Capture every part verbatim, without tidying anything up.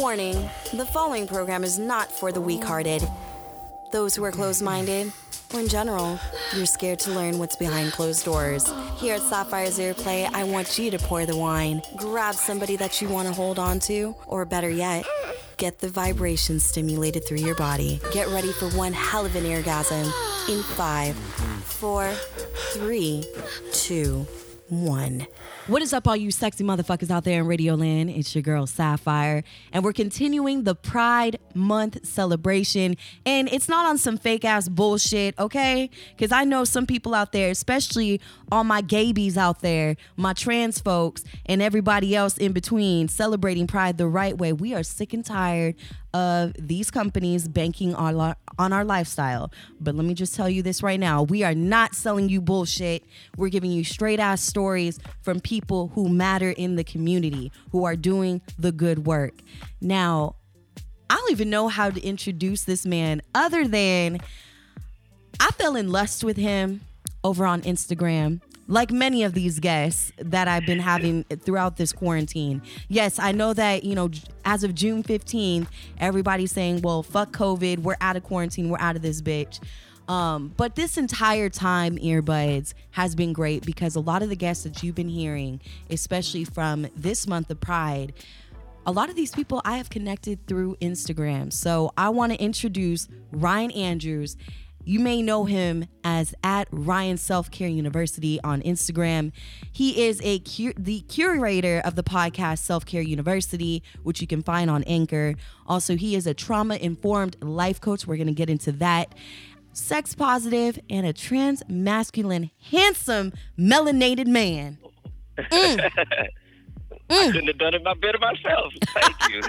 Warning, the following program is not for the weak-hearted, those who are closed-minded, or in general, you're scared to learn what's behind closed doors. Here at Sapphire's Earplay, I want you to pour the wine, grab somebody that you want to hold on to, or better yet, get the vibrations stimulated through your body. Get ready for one hell of an orgasm in five, four, three, two, one. What is up, all you sexy motherfuckers out there in Radio Land? It's your girl, Sapphire, and we're continuing the Pride Month celebration, and it's not on some fake-ass bullshit, okay? Because I know some people out there, especially all my gaybies out there, my trans folks, and everybody else in between, celebrating Pride the right way. We are sick and tired of these companies banking on our, on our lifestyle. But let me just tell you this right now. We are not selling you bullshit. We're giving you straight-ass stories from people who matter in the community, who are doing the good work. Now, I don't even know how to introduce this man other than I fell in lust with him over on Instagram, like many of these guests that I've been having throughout this quarantine. Yes, I know that, you know, as of June fifteenth, everybody's saying, well, fuck COVID, we're out of quarantine, we're out of this bitch. Um, but this entire time, Earbuds, has been great because a lot of the guests that you've been hearing, especially from this month of Pride, a lot of these people I have connected through Instagram. So I want to introduce Ryan Andrews. You may know him as at Ryan Self-Care University on Instagram. He is a cu- the curator of the podcast Self-Care University, which you can find on Anchor. Also, he is a trauma-informed life coach. We're going to get into that. Sex positive and a trans masculine, handsome, melanated man. Mm. I couldn't have done it my better myself. Thank you.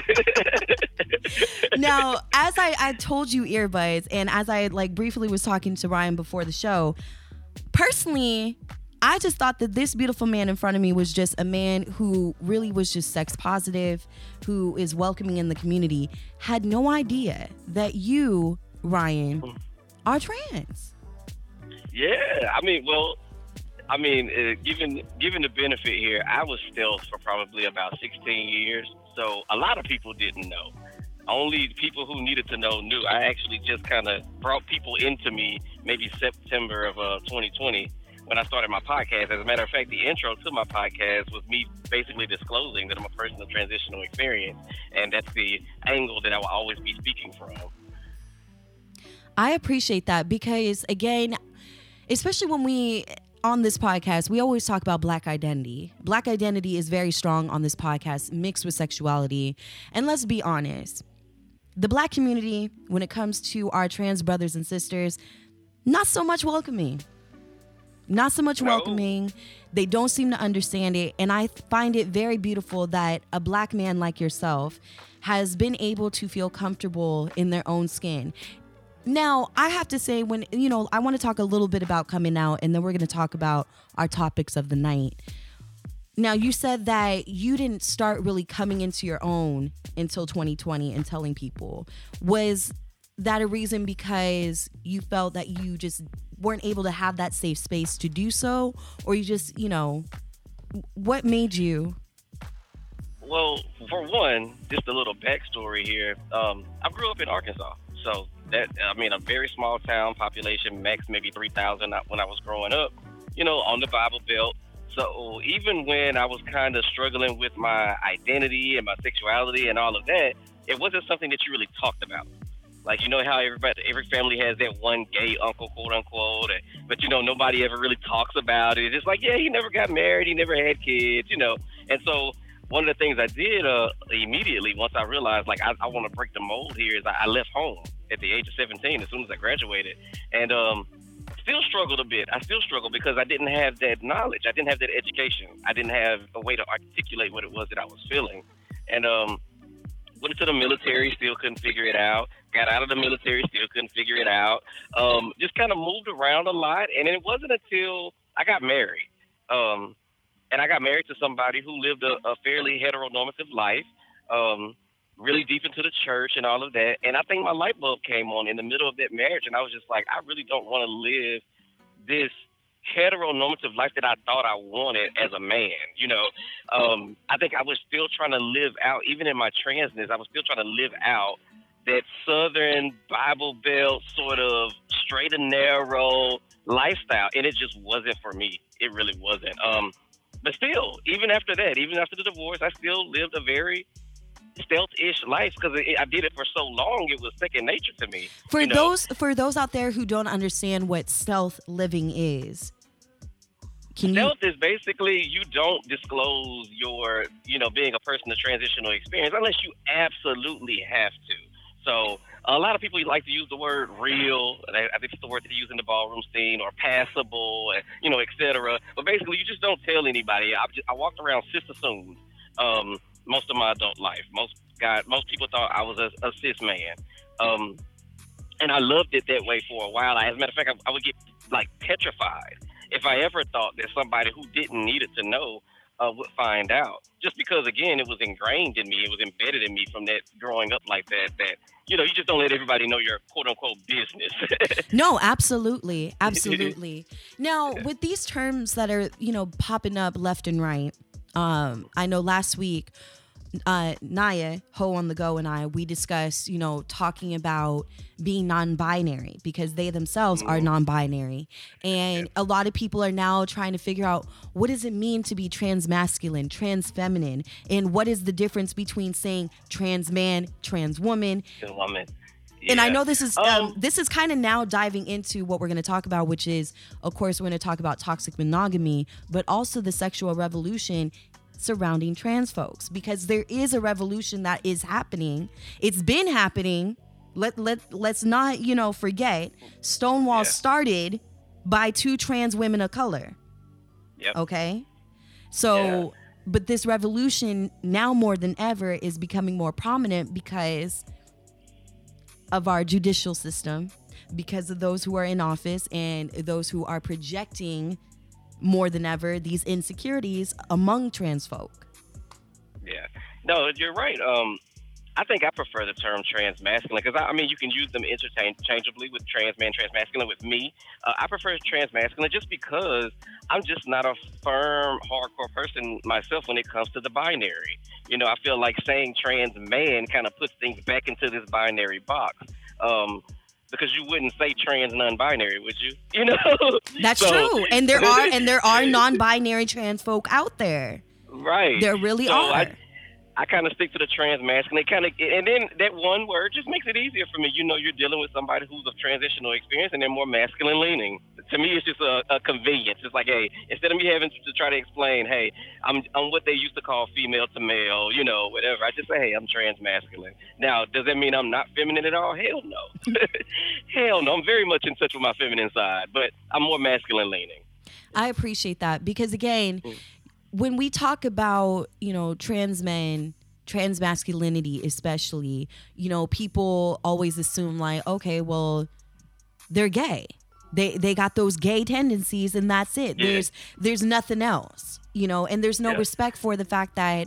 Now, as I, I told you, Earbuds, and as I like briefly was talking to Ryan before the show, personally, I just thought that this beautiful man in front of me was just a man who really was just sex positive, who is welcoming in the community. Had no idea that you, Ryan, are trans. Yeah, I mean, well, I mean, uh, given given the benefit here, I was stealth for probably about sixteen years, so a lot of people didn't know. Only people who needed to know knew. I actually just kind of brought people into me maybe September of uh, twenty twenty when I started my podcast. As a matter of fact, the intro to my podcast was me basically disclosing that I'm a person of transitional experience, and that's the angle that I will always be speaking from. I appreciate that because, again, especially when we... on this podcast, we always talk about Black identity. Black identity is very strong on this podcast, mixed with sexuality. And let's be honest, the Black community, when it comes to our trans brothers and sisters, not so much welcoming. Not so much welcoming. They don't seem to understand it. And I find it very beautiful that a Black man like yourself has been able to feel comfortable in their own skin. Now, I have to say, when, you know, I want to talk a little bit about coming out, and then we're going to talk about our topics of the night. Now, you said that you didn't start really coming into your own until twenty twenty and telling people. Was that a reason because you felt that you just weren't able to have that safe space to do so? Or you just, you know, what made you? Well, for one, just a little backstory here. Um, I grew up in Arkansas, so that, I mean, a very small town population, max maybe three thousand when I was growing up, you know, on the Bible Belt. So even when I was kind of struggling with my identity and my sexuality and all of that, it wasn't something that you really talked about. Like, you know how everybody, every family has that one gay uncle, quote unquote, but, you know, nobody ever really talks about it. It's just like, yeah, he never got married, he never had kids, you know. And so one of the things I did uh, immediately once I realized, like, I, I want to break the mold here is I, I left home at the age of seventeen as soon as I graduated. And um, still struggled a bit. I still struggled because I didn't have that knowledge. I didn't have that education. I didn't have a way to articulate what it was that I was feeling. And um, went into the military, still couldn't figure it out. Got out of the military, still couldn't figure it out. Um, just kind of moved around a lot. And it wasn't until I got married. Um, and I got married to somebody who lived a, a fairly heteronormative life. Um, really deep into the church and all of that. And I think my light bulb came on in the middle of that marriage. And I was just like, I really don't want to live this heteronormative life that I thought I wanted as a man. You know, um, I think I was still trying to live out, even in my transness, I was still trying to live out that Southern Bible Belt sort of straight and narrow lifestyle, and it just wasn't for me. It really wasn't. Um, but still, even after that, even after the divorce, I still lived a very stealth-ish life because I did it for so long. It was second nature to me. For you know? those for those out there who don't understand what stealth living is, can stealth you? is basically you don't disclose your, you know, being a person of transitional experience unless you absolutely have to. So a lot of people like to use the word real. I think it's the word that they use in the ballroom scene, or passable, and, you know, et cetera. But basically, you just don't tell anybody. I, just, I walked around cis assumed um, most of my adult life. Most God, most people thought I was a, a cis man, um, and I loved it that way for a while. As a matter of fact, I, I would get like petrified if I ever thought that somebody who didn't need it to know Uh, would find out, just because, again, it was ingrained in me. It was embedded in me from that growing up like that, that, you know, you just don't let everybody know your quote unquote business. No, absolutely. Absolutely. Now, with these terms that are, you know, popping up left and right, um, I know last week, uh, Naya, Ho on the Go, and I, we discussed, you know, talking about being non-binary because they themselves mm. are non-binary. And a lot of people are now trying to figure out, what does it mean to be trans-masculine, trans-feminine? And what is the difference between saying trans man, trans woman? woman. Yeah. And I know this is um, um, this is kind of now diving into what we're going to talk about, which is, of course, we're going to talk about toxic monogamy, but also the sexual revolution surrounding trans folks, because there is a revolution that is happening. It's been happening. Let let let's not, you know, forget. Stonewall yeah. started by two trans women of color. Yep. Okay. So, yeah. but this revolution now more than ever is becoming more prominent because of our judicial system, because of those who are in office and those who are projecting more than ever these insecurities among trans folk. Yeah, no, you're right. Um, I think I prefer the term trans-masculine because, I, I mean, you can use them interchangeably with trans man, trans-masculine with me. Uh, I prefer trans-masculine just because I'm just not a firm, hardcore person myself when it comes to the binary. You know, I feel like saying trans man kind of puts things back into this binary box. Um, Because you wouldn't say trans non-binary, would you? You know, that's so, true, and there are and there are non-binary trans folk out there. Right, there really so are. I, I kind of stick to the trans-masculine, kind of, and then that one word just makes it easier for me. You know, you're dealing with somebody who's of transitional experience, and they're more masculine leaning. To me, it's just a, a convenience. It's like, hey, instead of me having to try to explain, hey, I'm I'm what they used to call female to male, you know, whatever. I just say, hey, I'm trans-masculine. Now, does that mean I'm not feminine at all? Hell no. Hell no. I'm very much in touch with my feminine side, but I'm more masculine leaning. I appreciate that because, again, mm. when we talk about, you know, trans men, trans masculinity especially, you know, people always assume like, okay, well, they're gay. They they got those gay tendencies and that's it. Yeah. There's there's nothing else, you know, and there's no yeah. respect for the fact that,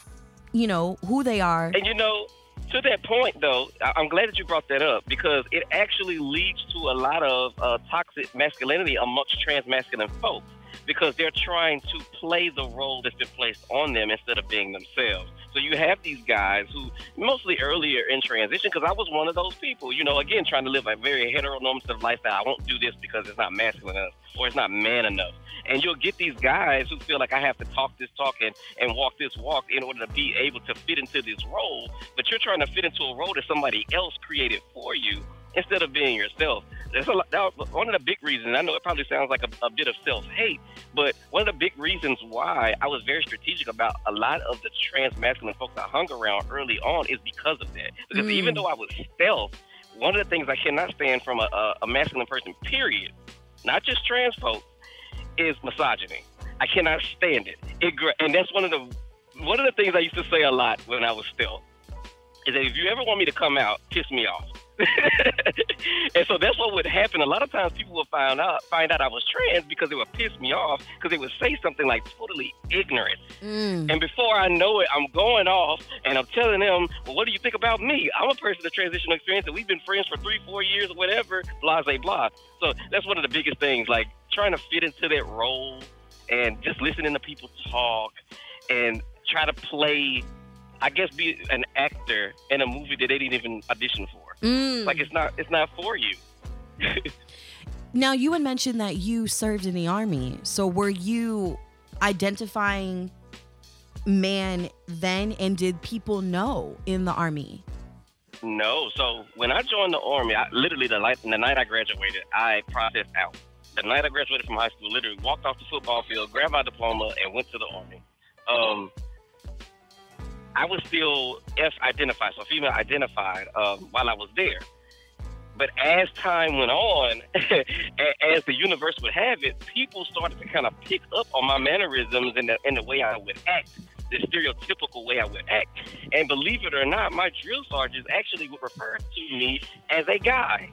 you know, who they are. And, you know, to that point, though, I'm glad that you brought that up because it actually leads to a lot of uh, toxic masculinity amongst trans masculine folks because they're trying to play the role that's been placed on them instead of being themselves. So you have these guys who mostly earlier in transition, because I was one of those people, you know, again, trying to live a very heteronormative lifestyle. I won't do this because it's not masculine enough or it's not man enough. And you'll get these guys who feel like I have to talk this talk and, and walk this walk in order to be able to fit into this role. But you're trying to fit into a role that somebody else created for you instead of being yourself. That's a lot, that was one of the big reasons. I know it probably sounds like a, a bit of self-hate, but one of the big reasons why I was very strategic about a lot of the trans-masculine folks I hung around early on is because of that. Because mm. even though I was stealth, one of the things I cannot stand from a, a, a masculine person, period, not just trans folks, is misogyny. I cannot stand it. it. And that's one of the one of the things I used to say a lot when I was stealth, is that if you ever want me to come out, piss me off. And so that's what would happen. A lot of times people would find out find out I was trans because it would piss me off because they would say something like totally ignorant. Mm. And before I know it, I'm going off and I'm telling them, well, what do you think about me? I'm a person with transitional experience and we've been friends for three, four years or whatever, blah, blah, blah. So that's one of the biggest things, like trying to fit into that role and just listening to people talk and try to play, I guess, be an actor in a movie that they didn't even audition for. Mm. Like it's not, it's not for you. Now, you had mentioned that you served in the Army. So were you identifying man then, and did people know in the Army? No. So when I joined the Army, I, literally the night, the night I graduated, I processed out. The night I graduated from high school, literally walked off the football field, grabbed my diploma, and went to the Army. Um, I was still F-identified, so female identified, um, while I was there. But as time went on, as the universe would have it, people started to kind of pick up on my mannerisms and the, and the way I would act, the stereotypical way I would act. And believe it or not, my drill sergeants actually would refer to me as a guy.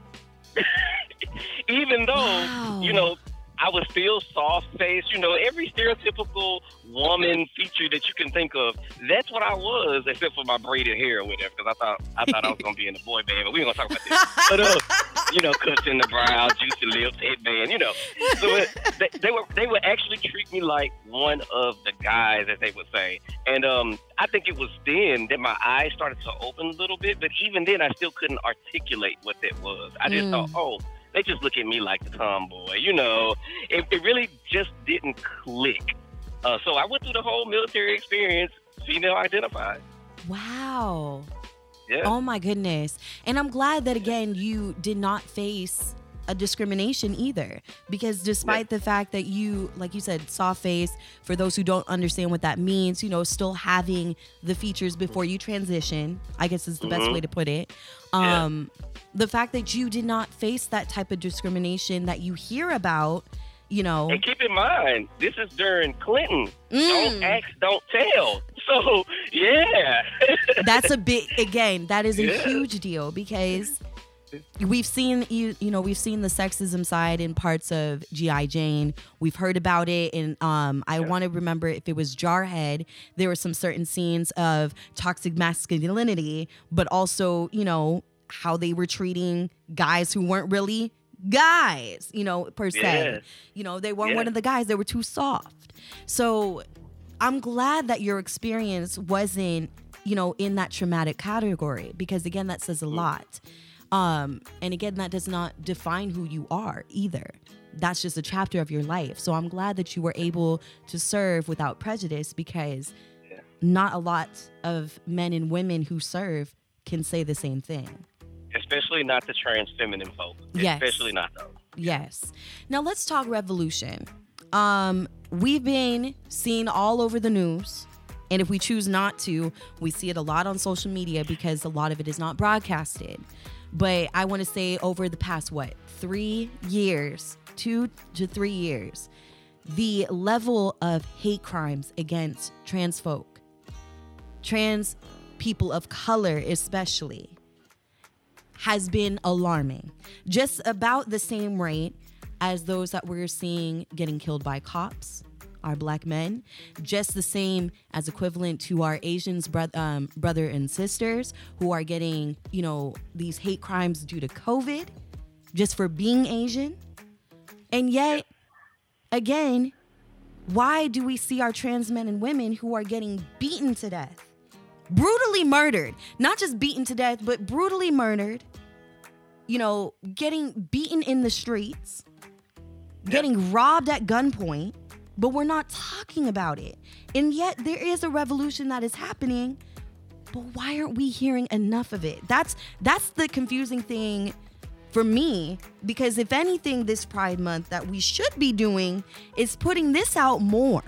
Even though, wow. you know, I was still soft-faced, you know, every stereotypical woman feature that you can think of. That's what I was, except for my braided hair or whatever, because I thought I thought I was going to be in the boy band, but we ain't going to talk about that. But, uh, you know, cuts in the brow, juicy lips, headband, you know. So it, they, they, were, they would actually treat me like one of the guys, as they would say. And um, I think it was then that my eyes started to open a little bit, but even then I still couldn't articulate what that was. I just mm. thought, oh, they just look at me like the tomboy, you know. It, it really just didn't click. Uh, so I went through the whole military experience, female identified. Wow. Yeah. Oh, my goodness. And I'm glad that, again, you did not face a discrimination either. Because despite yeah. the fact that you, like you said, soft face, for those who don't understand what that means, you know, still having the features before you transition, I guess is the mm-hmm. best way to put it. Um, yeah. The fact that you did not face that type of discrimination that you hear about, you know. And keep in mind, this is during Clinton. Mm. Don't ask, don't tell. So, yeah. That's a big, again, that is a yeah. huge deal because we've seen, you, you know, we've seen the sexism side in parts of G I. Jane. We've heard about it. And um, I yeah. want to remember if it was Jarhead, there were some certain scenes of toxic masculinity, but also, you know, how they were treating guys who weren't really guys, you know, per se. Yeah. You know, they weren't yeah. one of the guys. They were too soft. So I'm glad that your experience wasn't, you know, in that traumatic category because, again, that says a lot. Um, and again, that does not define who you are either. That's just a chapter of your life. So I'm glad that you were able to serve without prejudice because yeah. not a lot of men and women who serve can say the same thing. Especially not the trans feminine folk. Yes. Especially not those. Yes. Now let's talk revolution. Um, we've been seen all over the news. And if we choose not to, we see it a lot on social media because a lot of it is not broadcasted. But I want to say over the past, what, three years, two to three years, the level of hate crimes against trans folk, trans people of color especially, has been alarming. Just about the same rate as those that we're seeing getting killed by cops, our black men, just the same as equivalent to our Asians, bro- um, brother and sisters who are getting, you know, these hate crimes due to COVID, just for being Asian. And yet, again, why do we see our trans men and women who are getting beaten to death? Brutally murdered, not just beaten to death, but brutally murdered, you know, getting beaten in the streets, getting robbed at gunpoint, but we're not talking about it. And yet there is a revolution that is happening, but why aren't we hearing enough of it? That's that's the confusing thing for me, because if anything, this Pride Month that we should be doing is putting this out more.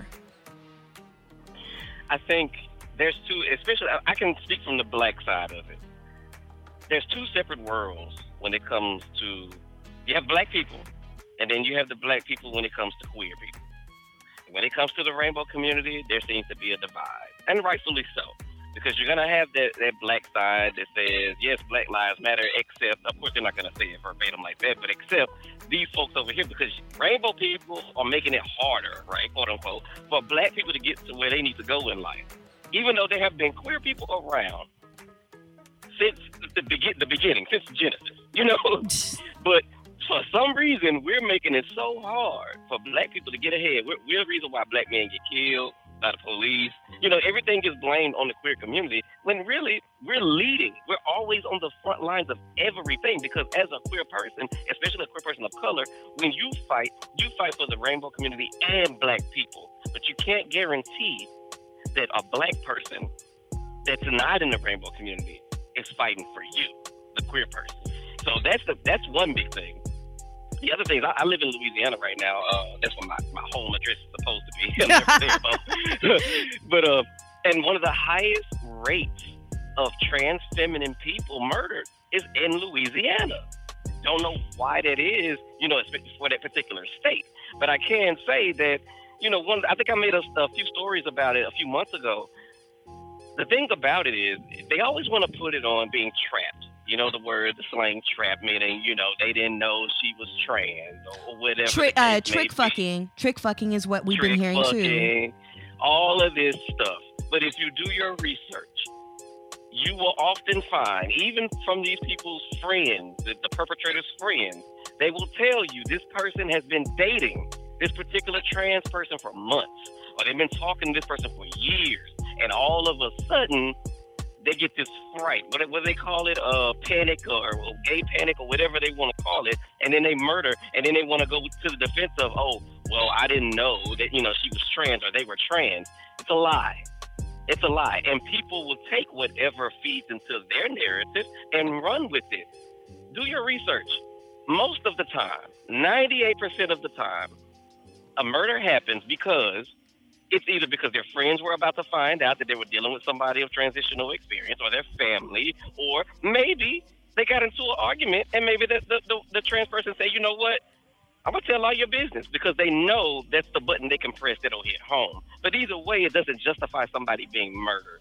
I think there's two, especially, I can speak from the black side of it. There's two separate worlds when it comes to, you have black people, and then you have the black people when it comes to queer people. When it comes to the rainbow community, there seems to be a divide, and rightfully so. Because you're gonna have that, that black side that says yes, Black Lives Matter, except of course they're not gonna say it verbatim like that, but except these folks over here, because rainbow people are making it harder, right, quote unquote, for black people to get to where they need to go in life. Even though there have been queer people around since the, begin, the beginning, since Genesis, you know. But for some reason, we're making it so hard for black people to get ahead. We're, we're the reason why black men get killed by the police. You know, everything is blamed on the queer community, when really we're leading. We're always on the front lines of everything, because as a queer person, especially a queer person of color, when you fight, you fight for the rainbow community and black people. But you can't guarantee that a black person that's not in the rainbow community is fighting for you, the queer person. So that's the that's one big thing. The other thing is, I, I live in Louisiana right now. Uh, that's what my, my home address is supposed to be. I'm never there, but uh, and one of the highest rates of trans feminine people murdered is in Louisiana. Don't know why that is, you know, for that particular state. But I can say that, you know, one. I think I made a, a few stories about it a few months ago. The thing about it is, they always want to put it on being trapped. You know, the word, the slang trap, meaning, you know, they didn't know she was trans or whatever. Trick, uh, trick fucking. Trick fucking is what we've trick been hearing fucking, too. All of this stuff. But if you do your research, you will often find, even from these people's friends, the, the perpetrator's friends, they will tell you this person has been dating this particular trans person for months, or they've been talking to this person for years, and all of a sudden, they get this fright, what, what do they call it, uh, panic or, or gay panic or whatever they want to call it, and then they murder, and then they want to go to the defense of, oh, well, I didn't know that, you know, she was trans or they were trans. It's a lie. It's a lie. And people will take whatever feeds into their narrative and run with it. Do your research. Most of the time, ninety-eight percent of the time, a murder happens because it's either because their friends were about to find out that they were dealing with somebody of transitional experience, or their family, or maybe they got into an argument and maybe the, the, the, the trans person said, you know what, I'm going to tell all your business, because they know that's the button they can press that'll hit home. But either way, it doesn't justify somebody being murdered.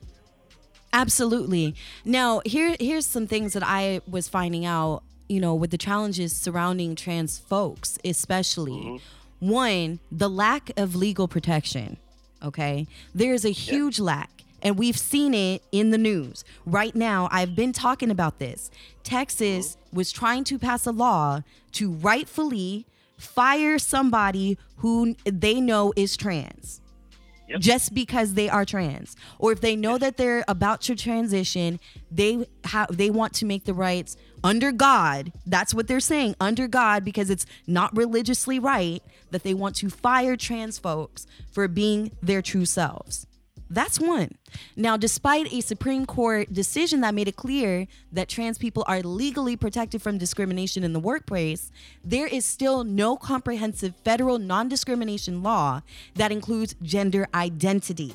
Absolutely. Now, here here's some things that I was finding out, you know, with the challenges surrounding trans folks, especially. Mm-hmm. One, the lack of legal protection. Okay, there's a huge yeah. lack, and we've seen it in the news. Right now, I've been talking about this. Texas mm-hmm. was trying to pass a law to rightfully fire somebody who they know is trans. Yep. Just because they are trans, or if they know yes. that they're about to transition, they have they want to make the rights under God. That's what they're saying, under God, because it's not religiously right, that they want to fire trans folks for being their true selves. That's one. Now, despite a Supreme Court decision that made it clear that trans people are legally protected from discrimination in the workplace, there is still no comprehensive federal non-discrimination law that includes gender identity.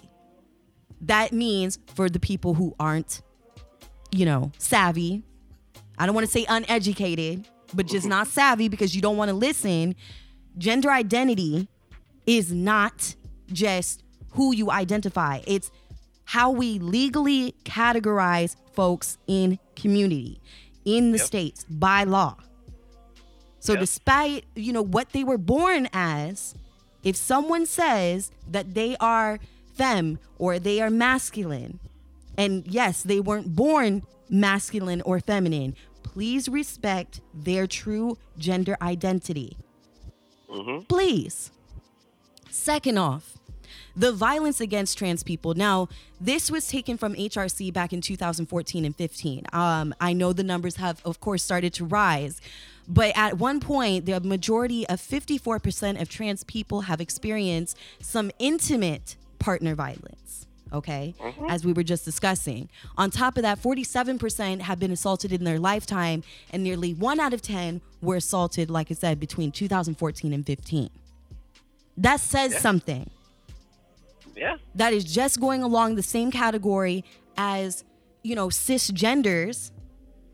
That means for the people who aren't, you know, savvy, I don't want to say uneducated, but just not savvy because you don't want to listen, gender identity is not just who you identify. It's how we legally categorize folks in community, in the yep. states, by law. So yep. despite, you know, what they were born as, if someone says that they are femme or they are masculine, and yes, they weren't born masculine or feminine, please respect their true gender identity. Mm-hmm. Please. Second off, the violence against trans people. Now, this was taken from H R C back in two thousand fourteen and fifteen. Um, I know the numbers have, of course, started to rise. But at one point, the majority of fifty-four percent of trans people have experienced some intimate partner violence. Okay, mm-hmm. as we were just discussing. On top of that, forty-seven percent have been assaulted in their lifetime, and nearly one out of ten were assaulted, like I said, between two thousand fourteen and fifteen. That says yeah. something. Yeah. That is just going along the same category as, you know, cisgenders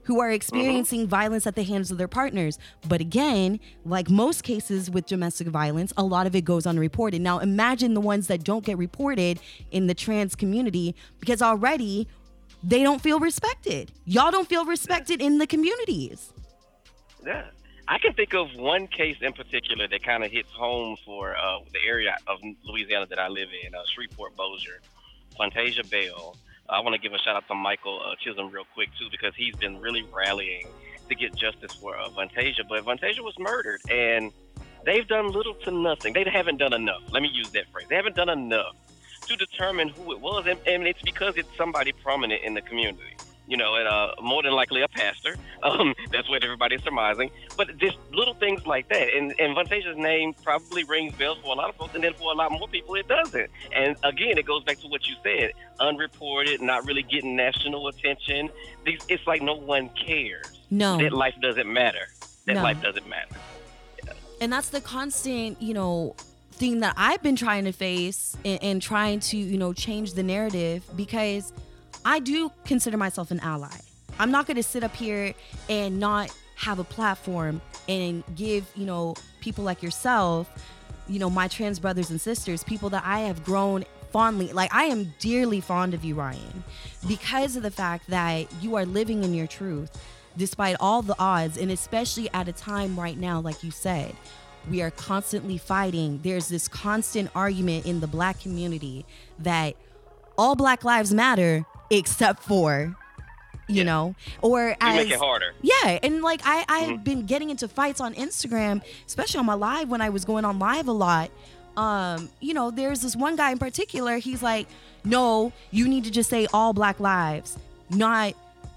who are experiencing mm-hmm. violence at the hands of their partners. But again, like most cases with domestic violence, a lot of it goes unreported. Now, imagine the ones that don't get reported in the trans community, because already they don't feel respected. Y'all don't feel respected in the communities. Yeah. I can think of one case in particular that kind of hits home for uh, the area of Louisiana that I live in, uh, Shreveport-Bossier, Fantasia Bell. I want to give a shout out to Michael uh, Chisholm real quick, too, because he's been really rallying to get justice for uh, Fantasia. But Fantasia was murdered, and they've done little to nothing. They haven't done enough. Let me use that phrase. They haven't done enough to determine who it was, and, and it's because it's somebody prominent in the community. You know, and uh, more than likely a pastor. Um, that's what everybody's surmising. But just little things like that. And, and Fantasia's name probably rings bells for a lot of folks, and then for a lot more people, it doesn't. And again, it goes back to what you said. Unreported, not really getting national attention. It's like no one cares. No. That life doesn't matter. That no. life doesn't matter. Yeah. And that's the constant, you know, thing that I've been trying to face and, and trying to, you know, change the narrative, because I do consider myself an ally. I'm not going to sit up here and not have a platform and give, you know, people like yourself, you know, my trans brothers and sisters, people that I have grown fondly. Like, I am dearly fond of you, Ryan, because of the fact that you are living in your truth despite all the odds. And especially at a time right now, like you said, we are constantly fighting. There's this constant argument in the Black community that all Black lives matter, except for, you yeah. know, or you as make it harder. Yeah, and like I I have mm-hmm. been getting into fights on Instagram, especially on my live when I was going on live a lot. Um, you know, there's this one guy in particular. He's like, no, you need to just say all Black lives, not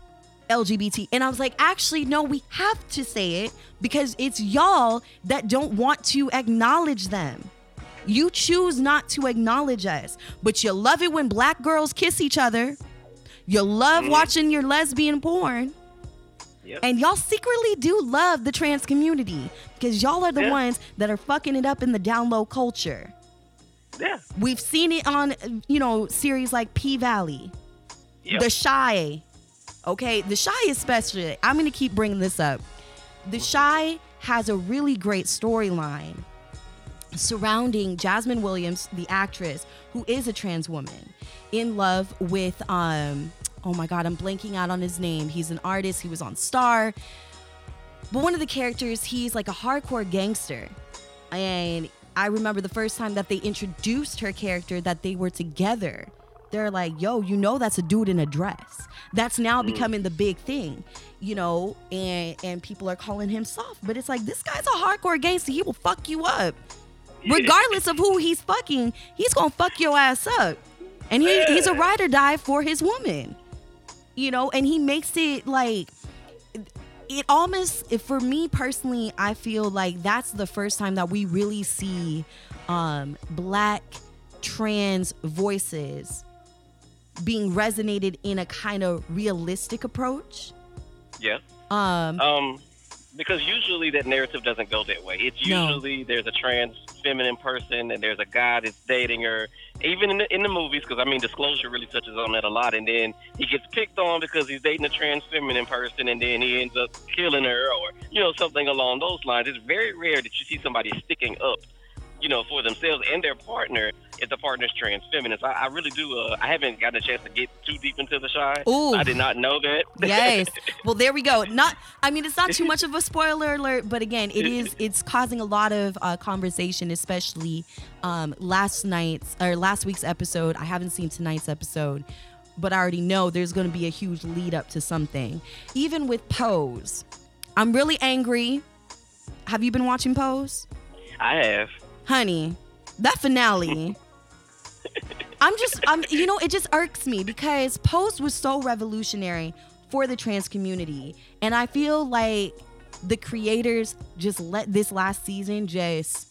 L G B T. And I was like, actually, no, we have to say it because it's y'all that don't want to acknowledge them. You choose not to acknowledge us, but you love it when Black girls kiss each other. You love mm-hmm. watching your lesbian porn. Yep. And y'all secretly do love the trans community because y'all are the yeah. ones that are fucking it up in the down low culture. Yeah. We've seen it on, you know, series like P-Valley, yep. The Chi. Okay, The Chi especially. I'm going to keep bringing this up. The Chi has a really great storyline surrounding Jasmine Williams, the actress, who is a trans woman, in love with, um, oh my God, I'm blanking out on his name. He's an artist. He was on Star. But one of the characters, he's like a hardcore gangster. And I remember the first time that they introduced her character, that they were together. They're like, yo, you know, that's a dude in a dress. That's now becoming the big thing, you know, and, and people are calling him soft. But it's like, this guy's a hardcore gangster. He will fuck you up. Regardless of who he's fucking, he's gonna fuck your ass up. And he, he's a ride or die for his woman. You know, and he makes it like, it almost, for me personally, I feel like that's the first time that we really see um, Black trans voices being resonated in a kind of realistic approach. Yeah. Um, um because usually that narrative doesn't go that way. It's usually no. there's a trans feminine person and there's a guy that's dating her. Even in the, in the movies, because I mean, Disclosure really touches on that a lot. And then he gets picked on because he's dating a trans feminine person, and then he ends up killing her, or you know, something along those lines. It's very rare that you see somebody sticking up, you know, for themselves and their partner if the partner's trans feminine. So I, I really do. Uh, I haven't gotten a chance to get too deep into The Chi. Ooh. I did not know that. Yes. Well, there we go. Not. I mean, it's not too much of a spoiler alert, but again, it is. It's causing a lot of uh, conversation, especially um, last night's or last week's episode. I haven't seen tonight's episode, but I already know there's going to be a huge lead up to something. Even with Pose, I'm really angry. Have you been watching Pose? I have. Honey, that finale, I'm just, I'm, you know, it just irks me because Pose was so revolutionary for the trans community. And I feel like the creators just let this last season just,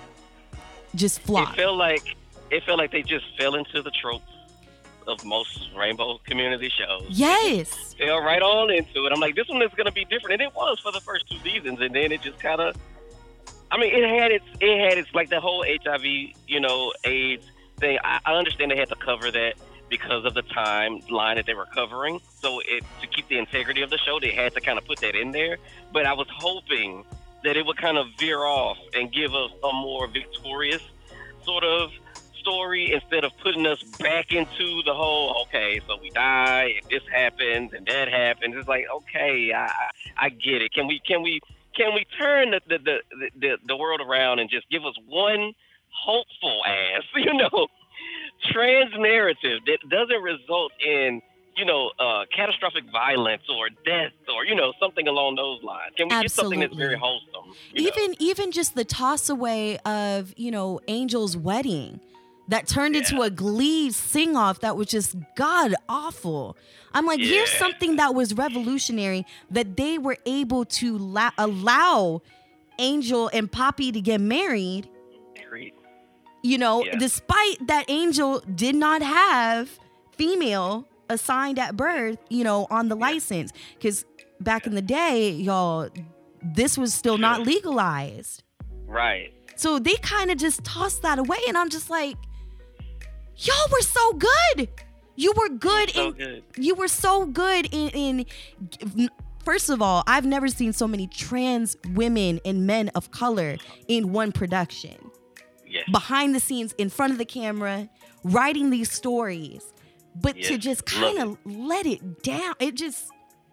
just flop. It felt like, it felt like they just fell into the tropes of most rainbow community shows. Yes. They fell right on into it. I'm like, this one is going to be different. And it was for the first two seasons. And then it just kind of, I mean, it had its, it had its, like the whole H I V, you know, AIDS thing. I, I understand they had to cover that because of the timeline that they were covering. So it, to keep the integrity of the show. They had to kind of put that in there. But I was hoping that it would kind of veer off and give us a more victorious sort of story instead of putting us back into the whole, okay, so we die and this happens and that happens. It's like, okay, I I get it. Can we can we can we turn the the, the, the, the world around and just give us one hopeful ass, you know, trans narrative that doesn't result in, you know, uh, catastrophic violence or death or, you know, something along those lines? Can we Absolutely. get something that's very wholesome? Even know? even just the toss away of, you know, Angel's wedding that turned Yeah. into a Glee sing off that was just god awful. I'm like, Yeah. here's something that was revolutionary that they were able to la- allow Angel and Poppy to get married. Agreed. You know, Yeah. despite that Angel did not have female assigned at birth, you know, on the license. Because back in the day, y'all, this was still not legalized. Right. So they kind of just tossed that away. And I'm just like, y'all were so good. You were good. So in, good. You were so good in, in, first of all, I've never seen so many trans women and men of color in one production. Yes. Behind the scenes, in front of the camera, writing these stories. But to Yes. just Love kind of let it down, it just,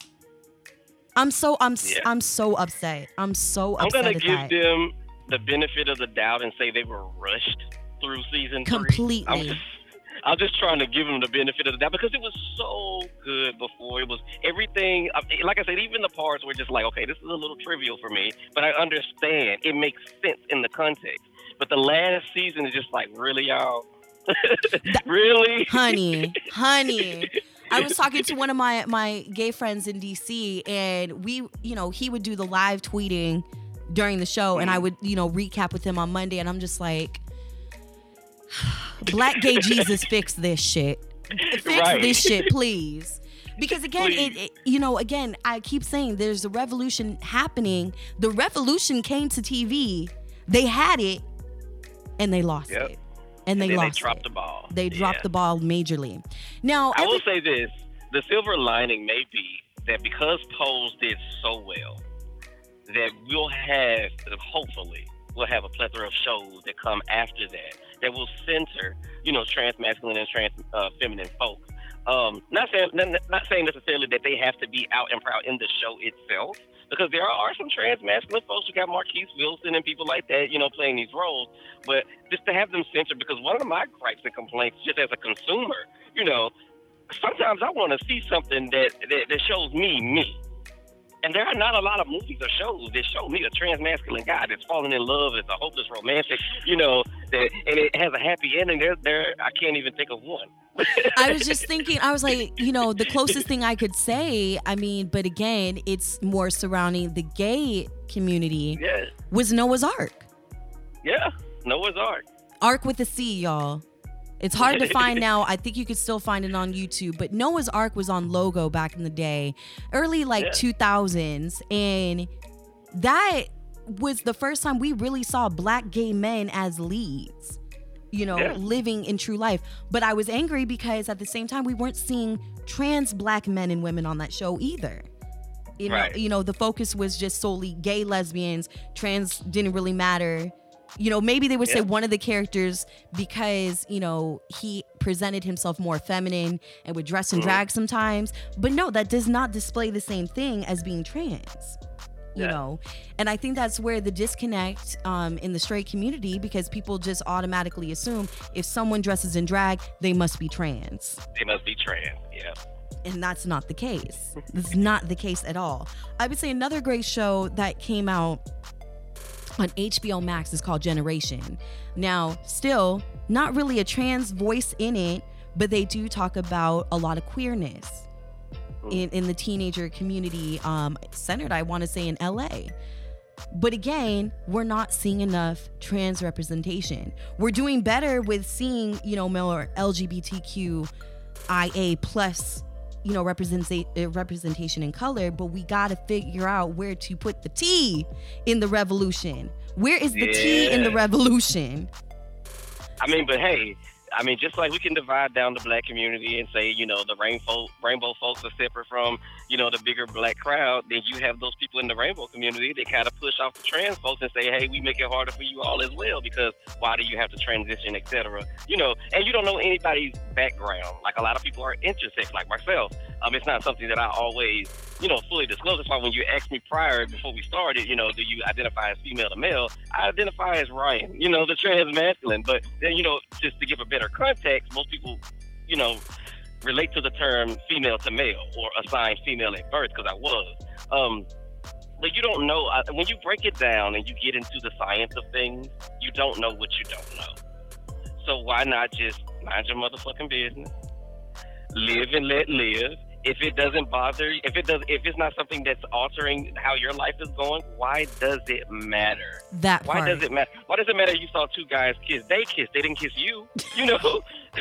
I'm so, I'm, s Yeah. I'm so upset. I'm so I'm upset gonna at give that. them the benefit of the doubt and say they were rushed through season three. Completely. I'm just, I'm just trying to give them the benefit of the doubt because it was so good before. It was everything. I mean, like I said, even the parts were just like, okay, this is a little trivial for me, but I understand. It makes sense in the context. But the last season is just like, really, y'all? Really? honey, honey. I was talking to one of my my gay friends in D C, and we, you know, he would do the live tweeting during the show, and I would, you know, recap with him on Monday, and I'm just like, Black gay Jesus, fix this shit. Fix Right. this shit, please. Because again, it, Please. it, you know, again, I keep saying there's a revolution happening. The revolution came to T V. They had it, and they lost Yep. it. And they And then lost they dropped it. the ball. They dropped Yeah. the ball majorly. Now, I every- will say this: the silver lining may be that because Pose did so well, that we'll have, hopefully, we'll have a plethora of shows that come after that that will center, you know, trans masculine and trans uh, feminine folks. Um, not saying, not, not saying necessarily that they have to be out and proud in the show itself, because there are some trans masculine folks who got Marquise Wilson and people like that, you know, playing these roles. But just to have them centered, because one of my gripes and complaints, just as a consumer, you know, sometimes I want to see something that, that that shows me me. And there are not a lot of movies or shows that show me a trans masculine guy that's falling in love, that's a hopeless romantic, you know, that, and it has a happy ending. There, there, I can't even think of one. I was just thinking, I was like, you know, the closest thing I could say, I mean, but again, it's more surrounding the gay community, Yeah, was Noah's Ark. yeah, Noah's Ark. Ark with a C, y'all. It's hard to find now. I think you could still find it on YouTube. But Noah's Ark was on Logo back in the day, early like Yeah. two thousands. And that was the first time we really saw black gay men as leads, you know, Yeah. living in true life. But I was angry because at the same time, we weren't seeing trans black men and women on that show either. You know, Right. you know, the focus was just solely gay lesbians. Trans didn't really matter. You know, maybe they would say Yeah. one of the characters because, you know, he presented himself more feminine and would dress in Mm-hmm. drag sometimes. But no, that does not display the same thing as being trans. You Yeah. know, and I think that's where the disconnect um, in the straight community, because people just automatically assume if someone dresses in drag, they must be trans. They must be trans. Yeah. And that's not the case. That's not the case at all. I would say another great show that came out on H B O Max is called Generation. Now, still not really a trans voice in it, but they do talk about a lot of queerness in, in the teenager community, um, centered, I want to say, in L A. But again, we're not seeing enough trans representation. We're doing better with seeing, you know, more L G B T Q I A plus, you know, representa- uh, representation in color, but we got to figure out where to put the T in the revolution. Where is the T in the Yeah. revolution? I mean, but hey, I mean, just like we can divide down the black community and say, you know, the rainbow rainbow folks are separate from you know, the bigger black crowd, then you have those people in the rainbow community that kind of push off the trans folks and say, hey, we make it harder for you all as well, because why do you have to transition, et cetera. You know, and you don't know anybody's background. Like, a lot of people are intersex, like myself. Um, it's not something that I always, you know, fully disclose. That's why when you asked me prior, before we started, you know, do you identify as female to male? I identify as Ryan, you know, the trans masculine. But then, you know, just to give a better context, most people, you know, relate to the term female to male or assigned female at birth, because I was. Um, but you don't know. Uh, when you break it down and you get into the science of things, you don't know what you don't know. So why not just mind your motherfucking business, live and let live. If it doesn't bother, if it does, if it's not something that's altering how your life is going, why does it matter? That part. Why does it matter? Why does it matter? You saw two guys kiss. They kissed. They didn't kiss you. You know,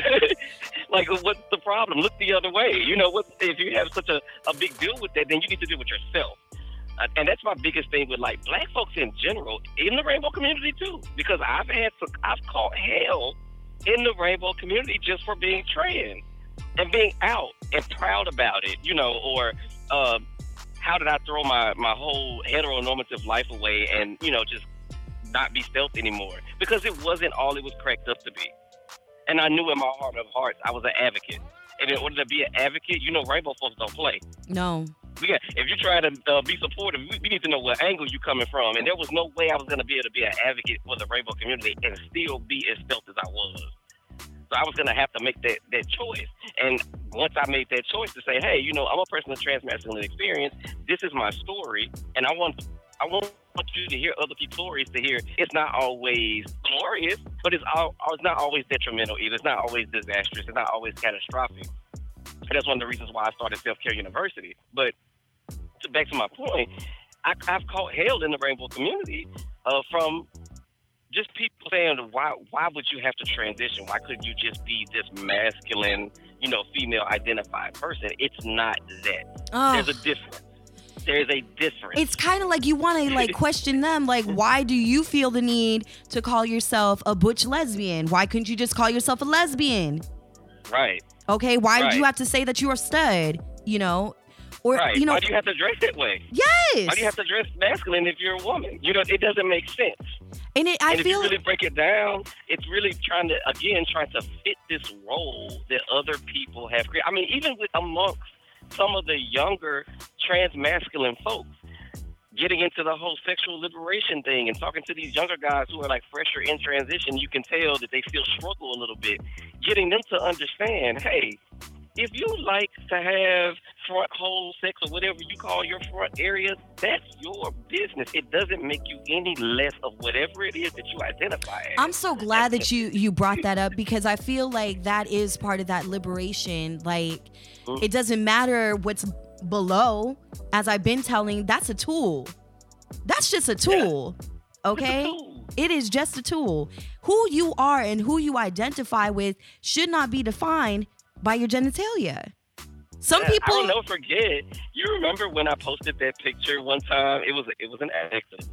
like, what's the problem? Look the other way. You know, what if you have such a, a big deal with that? Then you need to deal with yourself. Uh, and that's my biggest thing with, like, black folks in general, in the rainbow community too, because I've had some, I've caught hell in the rainbow community just for being trans and being out and proud about it, you know, or uh, how did I throw my, my whole heteronormative life away and, you know, just not be stealth anymore, because it wasn't all it was cracked up to be. And I knew in my heart of hearts I was an advocate. And in order to be an advocate, you know, rainbow folks don't play. No. We got, if you're trying to uh, be supportive, we, we need to know what angle you're coming from. And there was no way I was going to be able to be an advocate for the rainbow community and still be as stealth as I was. So I was going to have to make that, that choice. And once I made that choice to say, hey, you know, I'm a person with transmasculine experience. This is my story. And I want I want you to hear other people's stories, to hear it's not always glorious, but it's, all, it's not always detrimental either. It's not always disastrous. It's not always catastrophic. And that's one of the reasons why I started Self Care University. But to, back to my point, I, I've caught hell in the rainbow community uh, from just people saying, why why would you have to transition? Why couldn't you just be this masculine, you know, female identified person? It's not that. Oh. There's a difference. There's a difference. It's kind of like you want to like question them, like, why do you feel the need to call yourself a butch lesbian? Why couldn't you just call yourself a lesbian? Right. Okay, why right. did you have to say that you're a stud, you know? Or, right. you know, why do you have to dress that way? Yes. Why do you have to dress masculine if you're a woman? You know, it doesn't make sense. And, it, I and if feel you really break it down, it's really trying to, again, trying to fit this role that other people have created. I mean, even with amongst some of the younger trans-masculine folks, getting into the whole sexual liberation thing and talking to these younger guys who are like fresher in transition, you can tell that they still struggle a little bit. Getting them to understand, hey, if you like to have front hole sex or whatever you call your front area, that's your business. It doesn't make you any less of whatever it is that you identify as. I'm so glad that you, you brought that up, because I feel like that is part of that liberation. Like, mm-hmm. It doesn't matter what's below. As I've been telling, that's a tool. That's just a tool. Yeah. Okay? It's a tool. It is just a tool. Who you are and who you identify with should not be defined by your genitalia. Some yeah, people. I will never forget. You remember when I posted that picture one time? It was it was an accident.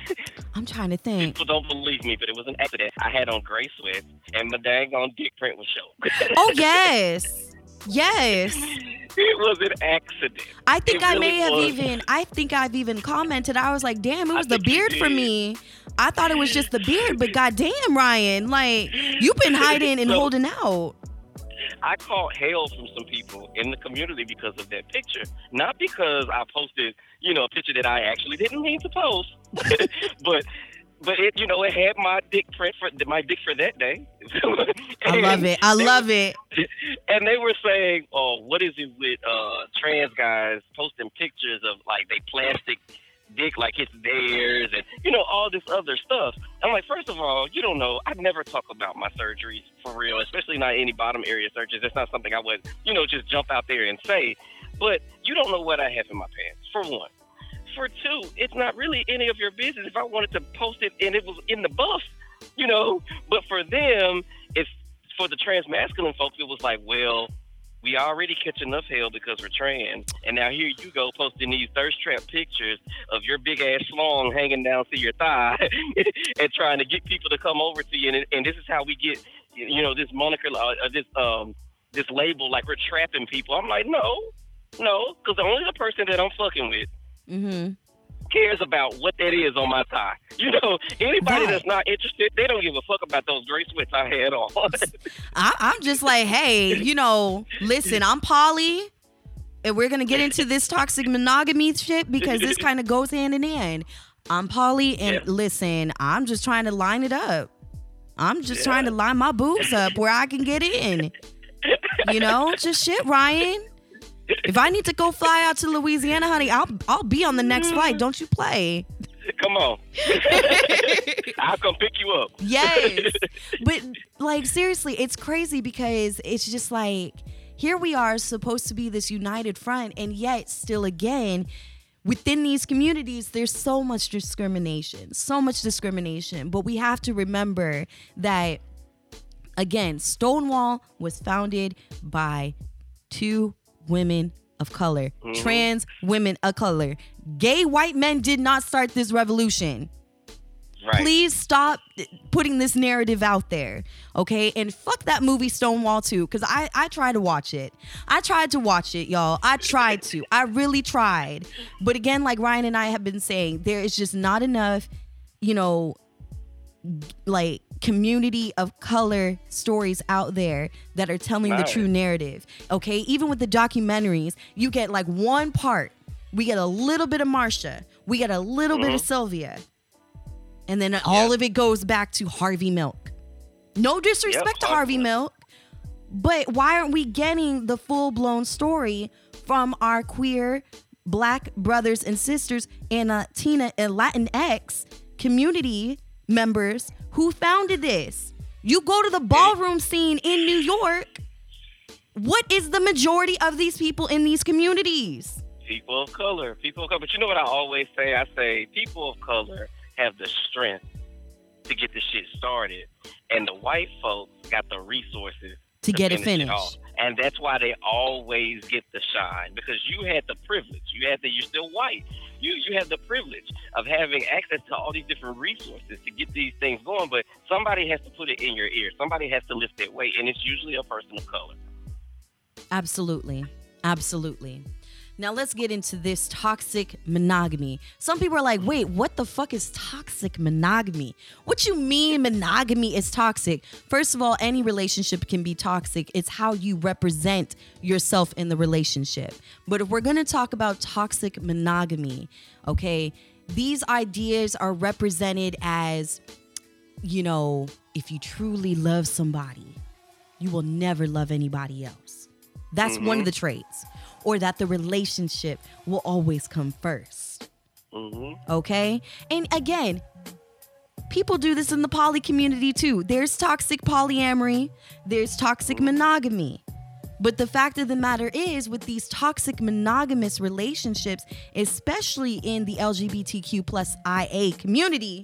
I'm trying to think. People don't believe me, but it was an accident. I had on gray sweats, and my daggone dick print was showing. Oh yes, yes. It was an accident. I think it I really may have was. even. I think I've even commented. I was like, "Damn, it was the beard for me." I thought it was just the beard, but goddamn, Ryan, like you've been hiding and so, holding out. I caught hell from some people in the community because of that picture. Not because I posted, you know, a picture that I actually didn't mean to post, but but it, you know, it had my dick print for my dick for that day. I love it. I love it. And they were saying, "Oh, what is it with uh, trans guys posting pictures of like they plastic dick like it's theirs and, you know, all this other stuff?" I'm like, first of all, you don't know. I never talk about my surgeries for real, especially not any bottom area surgeries. That's not something I would, you know, just jump out there and say. But you don't know what I have in my pants, for one. For two, it's not really any of your business if I wanted to post it and it was in the buff, you know. But for them, if for the trans-masculine folks, it was like, well, we already catch enough hell because we're trans, and now here you go posting these thirst trap pictures of your big ass schlong hanging down to your thigh and trying to get people to come over to you, and, and this is how we get, you know, this moniker, uh, this um, this label, like we're trapping people. I'm like, no, No, because only the person that I'm fucking with Mm-hmm. cares about what that is on my tie. You know, anybody Right. that's not interested, they don't give a fuck about those gray sweats I had on. I, I'm just like, hey, you know, listen, I'm poly, and we're gonna get into this toxic monogamy shit because this kind of goes hand in hand. I'm poly, and Yeah. listen, I'm just trying to line it up. I'm just Yeah. trying to line my boobs up where I can get in. You know, just shit, Ryan. If I need to go fly out to Louisiana, honey, I'll I'll be on the next flight. Don't you play? Come on. I'll come pick you up. Yes. But like seriously, it's crazy because it's just like here we are supposed to be this united front, and yet still again within these communities there's so much discrimination. So much discrimination. But we have to remember that again, Stonewall was founded by two women of color, Mhm. trans women of color. Gay white men did not start this revolution. Right. Please stop putting this narrative out there, okay? And fuck that movie Stonewall too, because I, I tried to watch it. I tried to watch it, y'all. I tried to. I really tried. But again, like Ryan and I have been saying, there is just not enough, you know, like community of color stories out there that are telling the Right. true narrative, okay? Even with the documentaries, you get like one part. We get a little bit of Marsha. We get a little bit of Mhm. Sylvia. And then all Yeah. of it goes back to Harvey Milk. No disrespect Yep, to Harvey Harvey Milk, but why aren't we getting the full-blown story from our queer black brothers and sisters and Latina and Latinx community members who founded this? You go to the ballroom scene in New York, what is the majority of these people in these communities? People of color. People of color. But you know what I always say? I say people of color have the strength to get the shit started. And the white folks got the resources To get it finish finished. off. And that's why they always get the shine, because you had the privilege. You had the, you're still white. You you have the privilege of having access to all these different resources to get these things going. But somebody has to put it in your ear. Somebody has to lift that weight, and it's usually a person of color. Absolutely. Absolutely. Now let's get into this toxic monogamy. Some people are like, wait, what the fuck is toxic monogamy? What you mean monogamy is toxic? First of all, any relationship can be toxic. It's how you represent yourself in the relationship. But if we're going to talk about toxic monogamy, okay, these ideas are represented as, you know, if you truly love somebody, you will never love anybody else. That's Mm-hmm. one of the traits. Or that the relationship will always come first. Mm-hmm. Okay? And again, people do this in the poly community too. There's toxic polyamory, there's toxic monogamy. But the fact of the matter is, with these toxic monogamous relationships, especially in the L G B T Q plus I A community,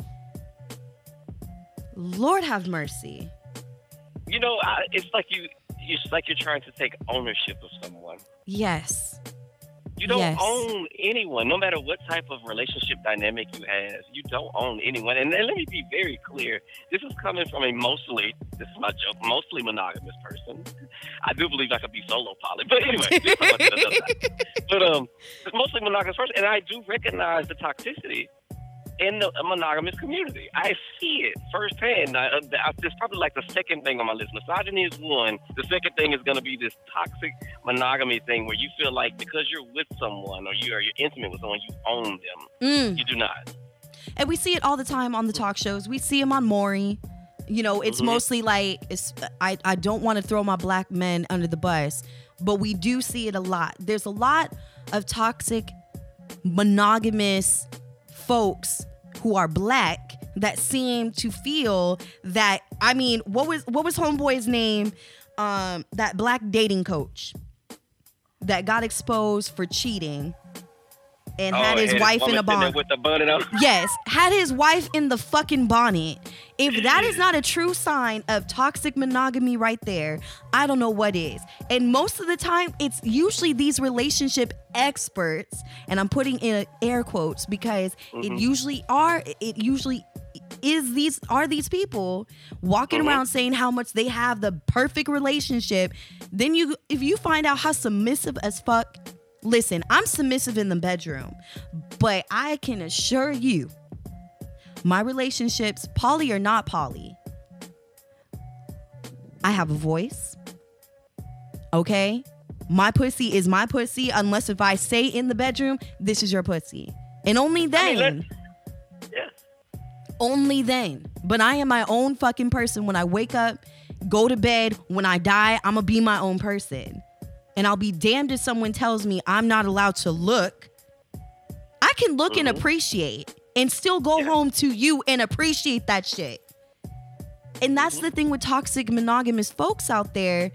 Lord have mercy. You know, I, it's like you. It's like you're trying to take ownership of someone. Yes. You don't Yes. own anyone, no matter what type of relationship dynamic you have. You don't own anyone. And then let me be very clear. This is coming from a mostly, this is my joke, mostly monogamous person. I do believe I could be solo poly. But anyway, this is about that another time. But um, mostly monogamous person. And I do recognize the toxicity in the monogamous community. I see it firsthand. I, I, it's probably like the second thing on my list. Misogyny is one. The second thing is going to be this toxic monogamy thing where you feel like because you're with someone or you are you're intimate with someone, you own them. Mm. You do not. And we see it all the time on the talk shows. We see him on Maury. You know, it's Mhm. mostly like, it's, I, I don't want to throw my black men under the bus, but we do see it a lot. There's a lot of toxic, monogamous folks who are black that seem to feel that, I mean, what was what was homeboy's name? Um, that black dating coach that got exposed for cheating and had Oh, his and wife in woman a sitting there bonnet. with the bonnet on. Yes, had his wife in the fucking bonnet. If that is not a true sign of toxic monogamy right there, I don't know what is. And most of the time, it's usually these relationship experts, and I'm putting in air quotes because Mhm. it usually are, it usually is these, are these people walking Mhm. around saying how much they have the perfect relationship. Then you, if you find out how submissive as fuck Listen, I'm submissive in the bedroom, but I can assure you, my relationships, poly or not poly, I have a voice. Okay? My pussy is my pussy unless if I say in the bedroom, this is your pussy. And only then. I mean, yeah. Only then. But I am my own fucking person. When I wake up, go to bed, when I die, I'm going to be my own person. And I'll be damned if someone tells me I'm not allowed to look. I can look mm-hmm. and appreciate and still go yeah. home to you and appreciate that shit. And that's mm-hmm. the thing with toxic monogamous folks out there.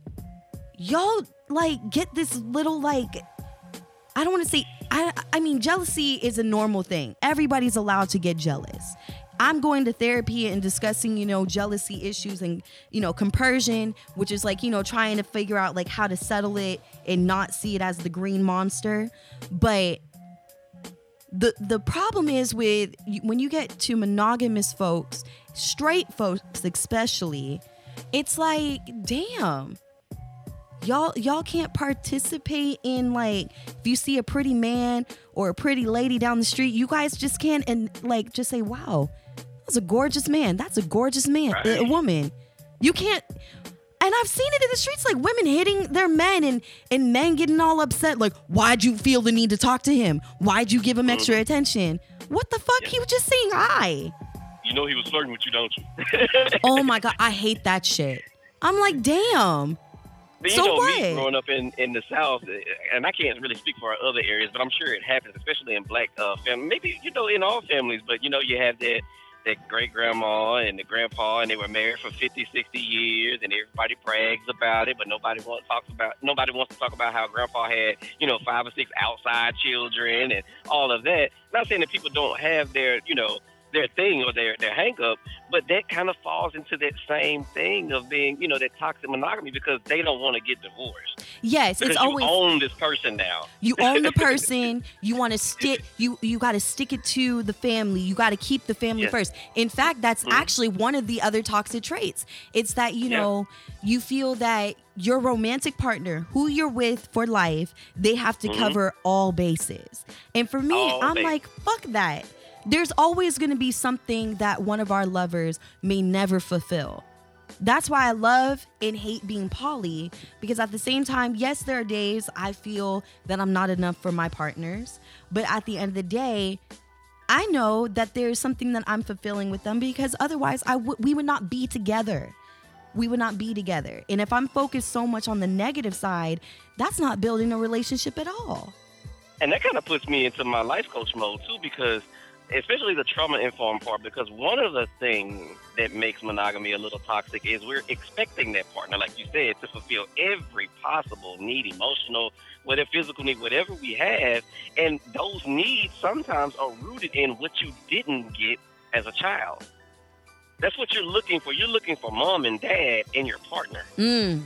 Y'all like get this little like, I don't want to say, I, I mean, jealousy is a normal thing. Everybody's allowed to get jealous. I'm going to therapy and discussing, you know, jealousy issues and, you know, compersion, which is like, you know, trying to figure out like how to settle it and not see it as the green monster. But the the problem is with when you get to monogamous folks, straight folks especially, it's like, damn. Y'all y'all can't participate in, like, if you see a pretty man or a pretty lady down the street, you guys just can't and like just say, wow, that's a gorgeous man. That's a gorgeous man, right. a, a woman. You can't. And I've seen it in the streets, like women hitting their men and, and men getting all upset. Like, why'd you feel the need to talk to him? Why'd you give him extra attention? What the fuck? Yeah. He was just saying hi. You know he was flirting with you, don't you? Oh my God. I hate that shit. I'm like, damn. But you so know, what? me growing up in, in the South, and I can't really speak for our other areas, but I'm sure it happens, especially in black uh, families. Maybe, you know, in all families, but, you know, you have that, that great-grandma and the grandpa, and they were married for fifty, sixty years, and everybody brags about it, but nobody wants, talks about, nobody wants to talk about how grandpa had, you know, five or six outside children and all of that. Not saying that people don't have their, you know, their thing or their, their hang up, but that kind of falls into that same thing of being, you know, that toxic monogamy because they don't want to get divorced. Yes, because it's always you own this person now. You own the person. You want to stick. You you got to stick it to the family. You got to keep the family yes. first. In fact, that's mm-hmm. actually one of the other toxic traits. It's that you yeah. know you feel that your romantic partner, who you're with for life, they have to mm-hmm. cover all bases. And for me, all I'm bases. like, fuck that. There's always going to be something that one of our lovers may never fulfill. That's why I love and hate being poly, because at the same time, yes, there are days I feel that I'm not enough for my partners. But at the end of the day, I know that there's something that I'm fulfilling with them, because otherwise I w- we would not be together. We would not be together. And if I'm focused so much on the negative side, that's not building a relationship at all. And that kind of puts me into my life coach mode too, because especially the trauma-informed part, because one of the things that makes monogamy a little toxic is we're expecting that partner, like you said, to fulfill every possible need, emotional, whatever, physical need, whatever we have. And those needs sometimes are rooted in what you didn't get as a child. That's what you're looking for. You're looking for mom and dad in your partner. Mm.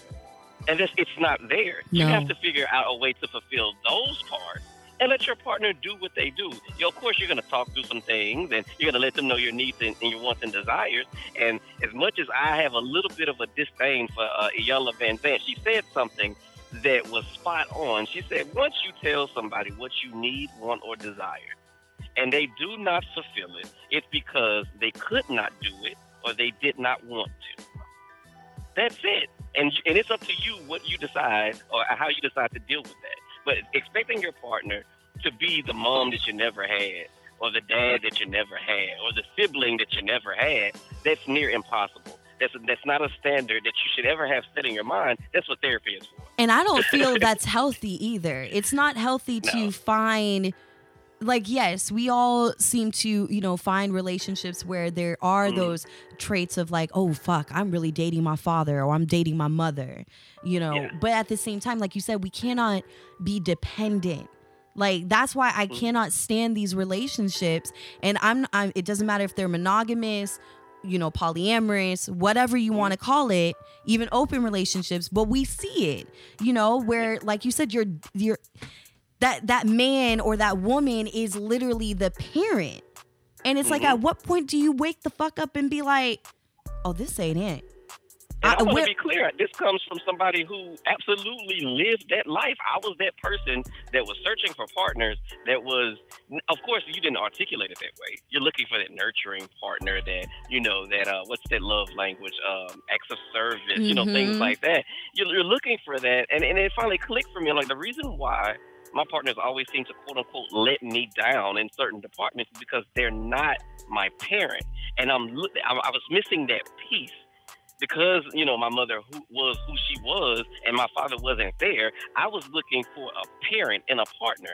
And it's, it's not there. No. You have to figure out a way to fulfill those parts. And let your partner do what they do. You know, of course, you're going to talk through some things, and you're going to let them know your needs and, and your wants and desires. And as much as I have a little bit of a disdain for uh, Iyanla Vanzant, she said something that was spot on. She said, once you tell somebody what you need, want, or desire, and they do not fulfill it, it's because they could not do it or they did not want to. That's it. And, and it's up to you what you decide or how you decide to deal with that. But expecting your partner to be the mom that you never had, or the dad that you never had, or the sibling that you never had, that's near impossible. That's that's not a standard that you should ever have set in your mind. That's what therapy is for. And I don't feel that's healthy either. It's not healthy to No. find, like, yes, we all seem to, you know, find relationships where there are mm. those traits of like, oh, fuck, I'm really dating my father or I'm dating my mother, you know. Yeah. But at the same time, like you said, we cannot be dependent. Like, that's why I Mm. cannot stand these relationships. And I'm, I'm, it doesn't matter if they're monogamous, you know, polyamorous, whatever you want to call it, even open relationships. But we see it, you know, where, like you said, you're, you're, that that man or that woman is literally the parent. And it's mm-hmm. like, at what point do you wake the fuck up and be like, oh, this ain't it? And I, I want we're- to be clear. This comes from somebody who absolutely lived that life. I was that person that was searching for partners. That was, of course, you didn't articulate it that way. You're looking for that nurturing partner. That you know that uh, what's that love language? Um, acts of service. Mm-hmm. You know, things like that. You're, you're looking for that, and and it finally clicked for me. Like the reason why my partners always seem to quote unquote let me down in certain departments is because they're not my parent, and I'm I, I was missing that piece. Because, you know, my mother who was who she was and my father wasn't there, I was looking for a parent and a partner.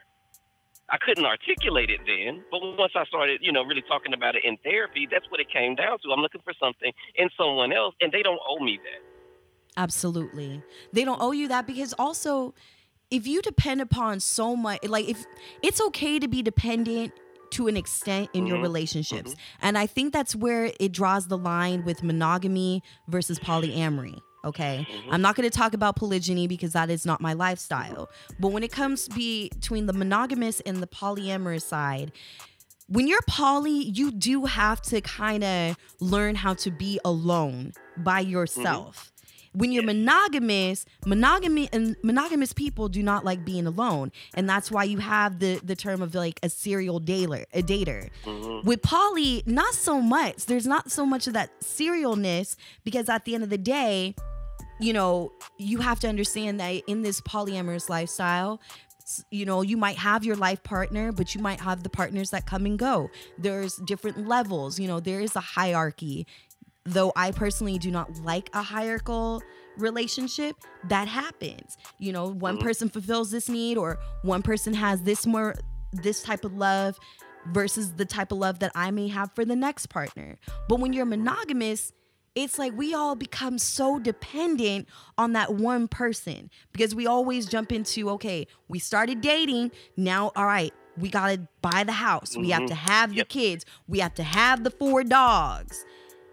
I couldn't articulate it then, but once I started, you know, really talking about it in therapy, that's what it came down to. I'm looking for something in someone else, and they don't owe me that. Absolutely. They don't owe you that, because also if you depend upon so much, like if it's okay to be dependent to an extent in mm-hmm. your relationships. Mm-hmm. And I think that's where it draws the line with monogamy versus polyamory. Okay. Mm-hmm. I'm not going to talk about polygyny because that is not my lifestyle. But when it comes to be between the monogamous and the polyamorous side, when you're poly, you do have to kind of learn how to be alone by yourself. Mm-hmm. When you're monogamous, monogamy and monogamous people do not like being alone, and that's why you have the the term of like a serial dater, a dater. Mm-hmm. With poly, not so much. There's not so much of that serialness, because at the end of the day, you know, you have to understand that in this polyamorous lifestyle, you know, you might have your life partner, but you might have the partners that come and go. There's different levels. You know, there is a hierarchy. Though I personally do not like a hierarchical relationship, that happens. You know, one mm-hmm. person fulfills this need, or one person has this more, this type of love versus the type of love that I may have for the next partner. But when you're monogamous, it's like we all become so dependent on that one person, because we always jump into, okay, we started dating. Now, all right, we got to buy the house. Mm-hmm. We have to have yep. the kids. We have to have the four dogs.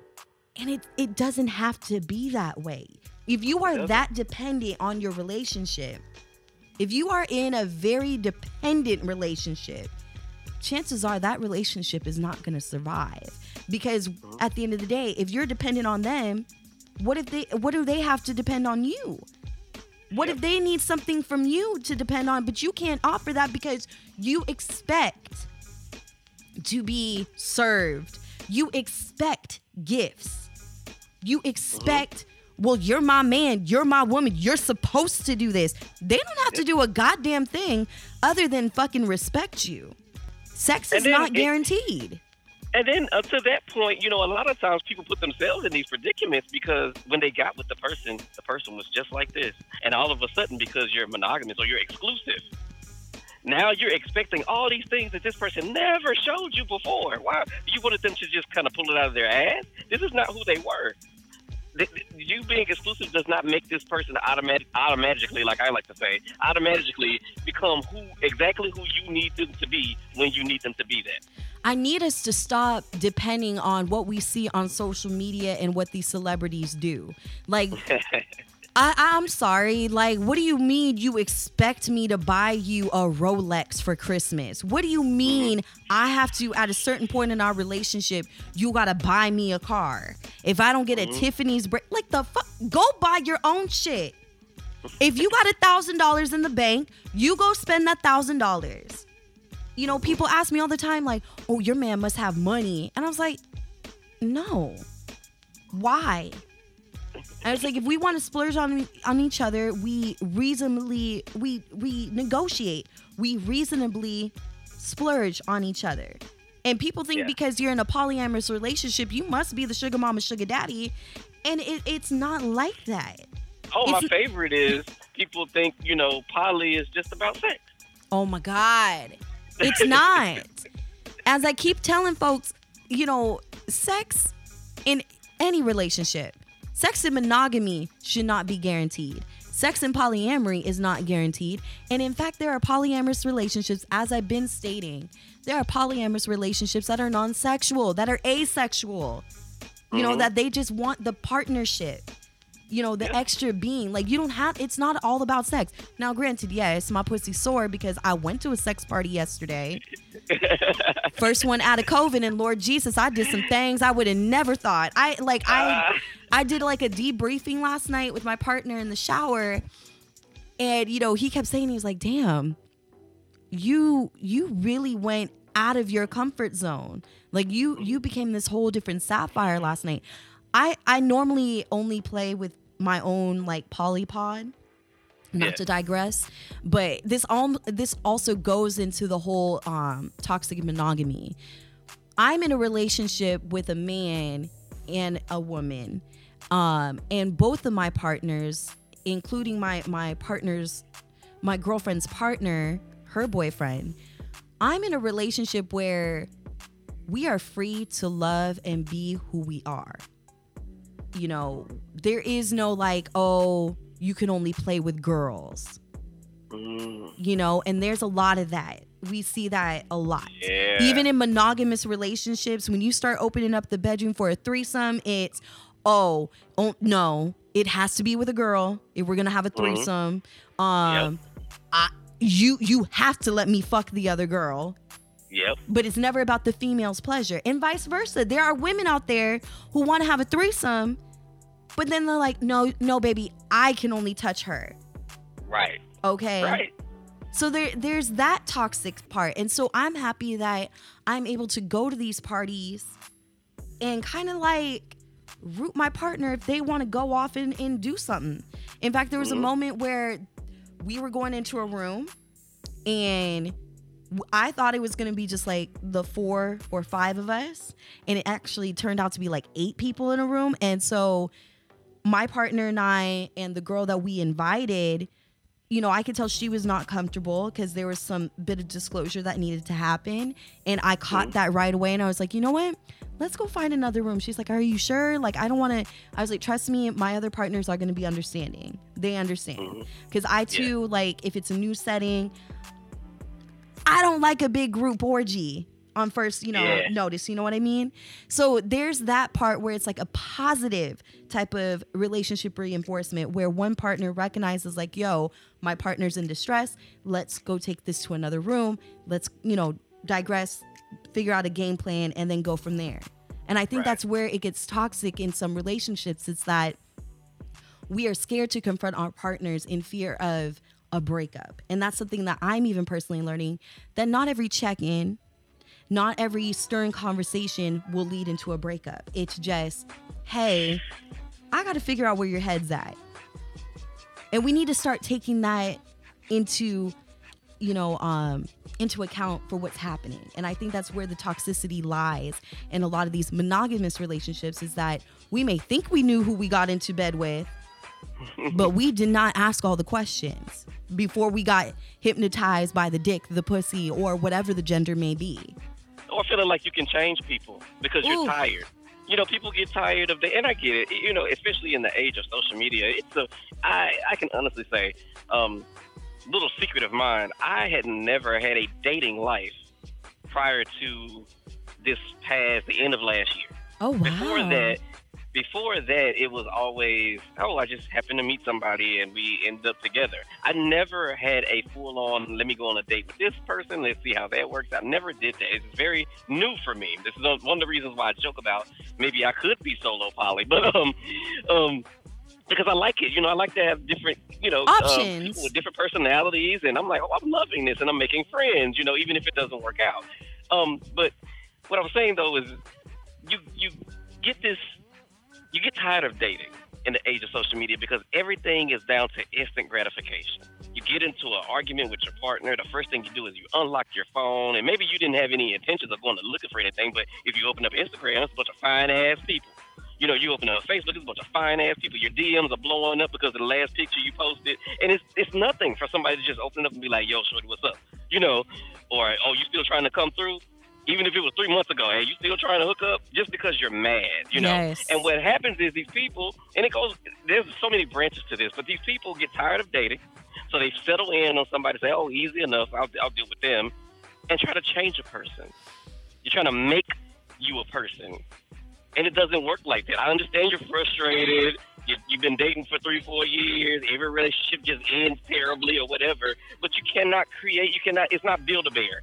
And it, it doesn't have to be that way. If you are that dependent on your relationship, if you are in a very dependent relationship, chances are that relationship is not going to survive. Because at the end of the day, if you're dependent on them, what if they what do they have to depend on you? What if they need something from you to depend on, but you can't offer that because you expect to be served. You expect gifts. You expect, well, you're my man, you're my woman, you're supposed to do this. They don't have to do a goddamn thing other than fucking respect you. Sex is not guaranteed. It, and then uh, to that point, you know, a lot of times people put themselves in these predicaments because when they got with the person, the person was just like this. And all of a sudden, because you're monogamous or you're exclusive, now you're expecting all these things that this person never showed you before. Why? You wanted them to just kind of pull it out of their ass? This is not who they were. You being exclusive does not make this person automatic, automatically, like I like to say, automatically become who exactly who you need them to be when you need them to be that. I need us to stop depending on what we see on social media and what these celebrities do. Like... I, I'm sorry. Like, what do you mean you expect me to buy you a Rolex for Christmas? What do you mean I have to, at a certain point in our relationship, you got to buy me a car? If I don't get a mm-hmm. Tiffany's, bra- like the fuck, go buy your own shit. If you got a thousand dollars in the bank, you go spend that thousand dollars. You know, people ask me all the time, like, oh, your man must have money. And I was like, no. Why? And it's like, if we want to splurge on on each other, we reasonably we we negotiate. We reasonably splurge on each other. And people think yeah. because you're in a polyamorous relationship, you must be the sugar mama, sugar daddy, and it, it's not like that. Oh, it's, my favorite is people think, you know, poly is just about sex. Oh my God, it's not. As I keep telling folks, you know, sex in any relationship. Sex in monogamy should not be guaranteed. Sex in polyamory is not guaranteed. And in fact, there are polyamorous relationships, as I've been stating, there are polyamorous relationships that are non-sexual, that are asexual. You mm-hmm. know, that they just want the partnership. you know, the Yeah. extra being. Like, you don't have, it's not all about sex. Now, granted, yes, my pussy sore because I went to a sex party yesterday. First one out of COVID, and Lord Jesus, I did some things I would have never thought. I, like, I, I did like a debriefing last night with my partner in the shower, and, you know, he kept saying, he was like, damn, you, you really went out of your comfort zone. Like, you, you became this whole different Sapphire last night. I, I normally only play with my own like polypod, not Yeah. to digress, but this all this also goes into the whole um, toxic monogamy. I'm in a relationship with a man and a woman, um, and both of my partners, including my my partner's, my girlfriend's partner, her boyfriend, I'm in a relationship where we are free to love and be who we are. You know, there is no like, oh, you can only play with girls, Mm, you know, and there's a lot of that. We see that a lot. yeah. Even in monogamous relationships, when you start opening up the bedroom for a threesome, it's, oh, oh no, it has to be with a girl if we're going to have a threesome. Um, I, you, you have to let me fuck the other girl. Yep. But it's never about the female's pleasure, and vice versa. There are women out there who want to have a threesome, but then they're like, no, no, baby, I can only touch her. Right. Okay. Right. So there, there's that toxic part. And so I'm happy that I'm able to go to these parties and kind of like root my partner if they want to go off and, and do something. In fact, there was Mhm. a moment where we were going into a room and I thought it was going to be just like the four or five of us. And it actually turned out to be like eight people in a room. And so my partner and I and the girl that we invited, you know, I could tell she was not comfortable because there was some bit of disclosure that needed to happen. And I caught Mhm. that right away. And I was like, you know what? Let's go find another room. She's like, are you sure? Like, I don't want to. I was like, trust me, my other partners are going to be understanding. They understand. Mhm. Because I, too, like, if it's a new setting, I don't like a big group orgy on first, you know, Yeah. notice. You know what I mean? So there's that part where it's like a positive type of relationship reinforcement where one partner recognizes like, yo, my partner's in distress. Let's go take this to another room. Let's, you know, digress, figure out a game plan, and then go from there. And I think Right. that's where it gets toxic in some relationships. It's that we are scared to confront our partners in fear of a breakup. And that's something that I'm even personally learning, that not every check-in, not every stern conversation will lead into a breakup. It's just, hey, I got to figure out where your head's at. And we need to start taking that into, you know, um, into account for what's happening. And I think that's where the toxicity lies in a lot of these monogamous relationships, is that we may think we knew who we got into bed with, but we did not ask all the questions before we got hypnotized by the dick, the pussy, or whatever the gender may be. Or feeling like you can change people because you're Ooh. tired. You know, people get tired of the, and I get it. You know, especially in the age of social media, it's a. I I can honestly say, um, little secret of mine. I had never had a dating life prior to this past the end of last year. Oh, wow. Before that, before that, it was always, oh, I just happened to meet somebody and we ended up together. I never had a full-on, let me go on a date with this person, let's see how that works. I never did that. It's very new for me. This is one of the reasons why I joke about maybe I could be solo poly, but um, um, because I like it. You know, I like to have different, you know, um, Options. people with different personalities, and I'm like, oh, I'm loving this, and I'm making friends, you know, even if it doesn't work out. Um, but what I was saying, though, is you you get this, you get tired of dating in the age of social media because everything is down to instant gratification. You get into an argument with your partner, the first thing you do is you unlock your phone, and maybe you didn't have any intentions of going to looking for anything, but if you open up Instagram, it's a bunch of fine-ass people. You know, you open up Facebook, it's a bunch of fine-ass people. Your D Ms are blowing up because of the last picture you posted, and it's it's nothing for somebody to just open up and be like, yo, shorty, what's up? You know, or, oh, you still trying to come through? Even if it was three months ago, hey, you still trying to hook up just because you're mad, you know? Yes. And what happens is these people, and it goes, there's so many branches to this, but these people get tired of dating, so they settle in on somebody, say, oh, easy enough, I'll, I'll deal with them, and try to change a person. You're trying to make you a person, and it doesn't work like that. I understand you're frustrated, you, you've been dating for three, four years. Every relationship just ends terribly or whatever. But you cannot create. You cannot. It's not Build-A-Bear.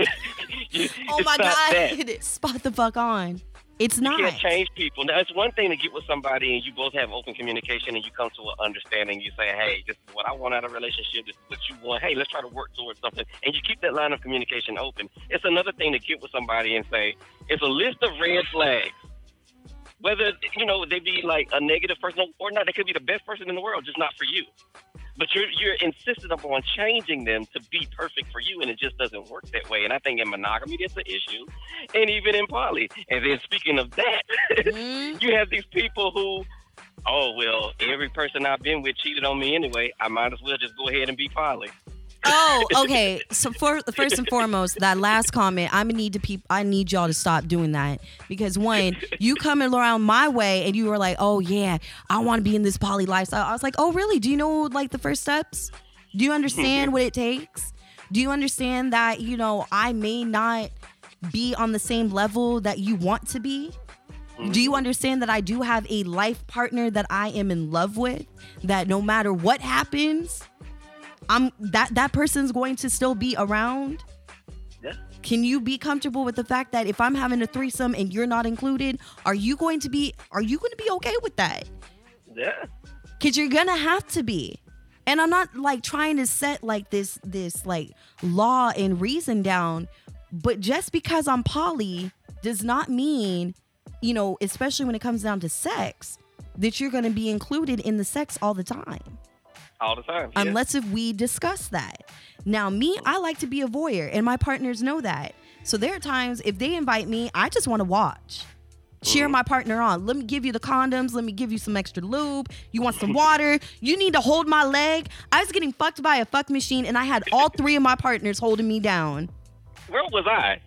Oh my God! That. Spot the fuck on. It's not. You can't change people. Now, it's one thing to get with somebody and you both have open communication and you come to an understanding. You say, hey, this is what I want out of a relationship. This is what you want. Hey, let's try to work towards something. And you keep that line of communication open. It's another thing to get with somebody and say, it's a list of red flags. Whether, you know, they be like a negative person or not, they could be the best person in the world, just not for you. But you're you're insistent upon changing them to be perfect for you, and it just doesn't work that way. And I think in monogamy, that's an issue, and even in poly. And then speaking of that, mm-hmm. you have these people who, oh, well, every person I've been with cheated on me anyway. I might as well just go ahead and be poly. Oh, okay. So for, first and foremost, that last comment, I'm gonna need to peop- I need y'all to stop doing that because one, you coming around my way and you were like, oh yeah, I want to be in this poly lifestyle. I was like, oh really? Do you know like the first steps? Do you understand what it takes? Do you understand that you know I may not be on the same level that you want to be? Do you understand that I do have a life partner that I am in love with? That no matter what happens, I'm that that person's going to still be around. Yeah. Can you be comfortable with the fact that if I'm having a threesome and you're not included, are you going to be are you going to be okay with that? Yeah. Cuz you're going to have to be. And I'm not like trying to set like this this like law and reason down, but just because I'm poly does not mean, you know, especially when it comes down to sex, that you're going to be included in the sex all the time. All the time. Yeah. Unless if we discuss that. Now, me, I like to be a voyeur, and my partners know that. So there are times if they invite me, I just want to watch. Cheer mm-hmm. my partner on. Let me give you the condoms. Let me give you some extra lube. You want some water? You need to hold my leg. I was getting fucked by a fuck machine, and I had all three of my partners holding me down. Where was I?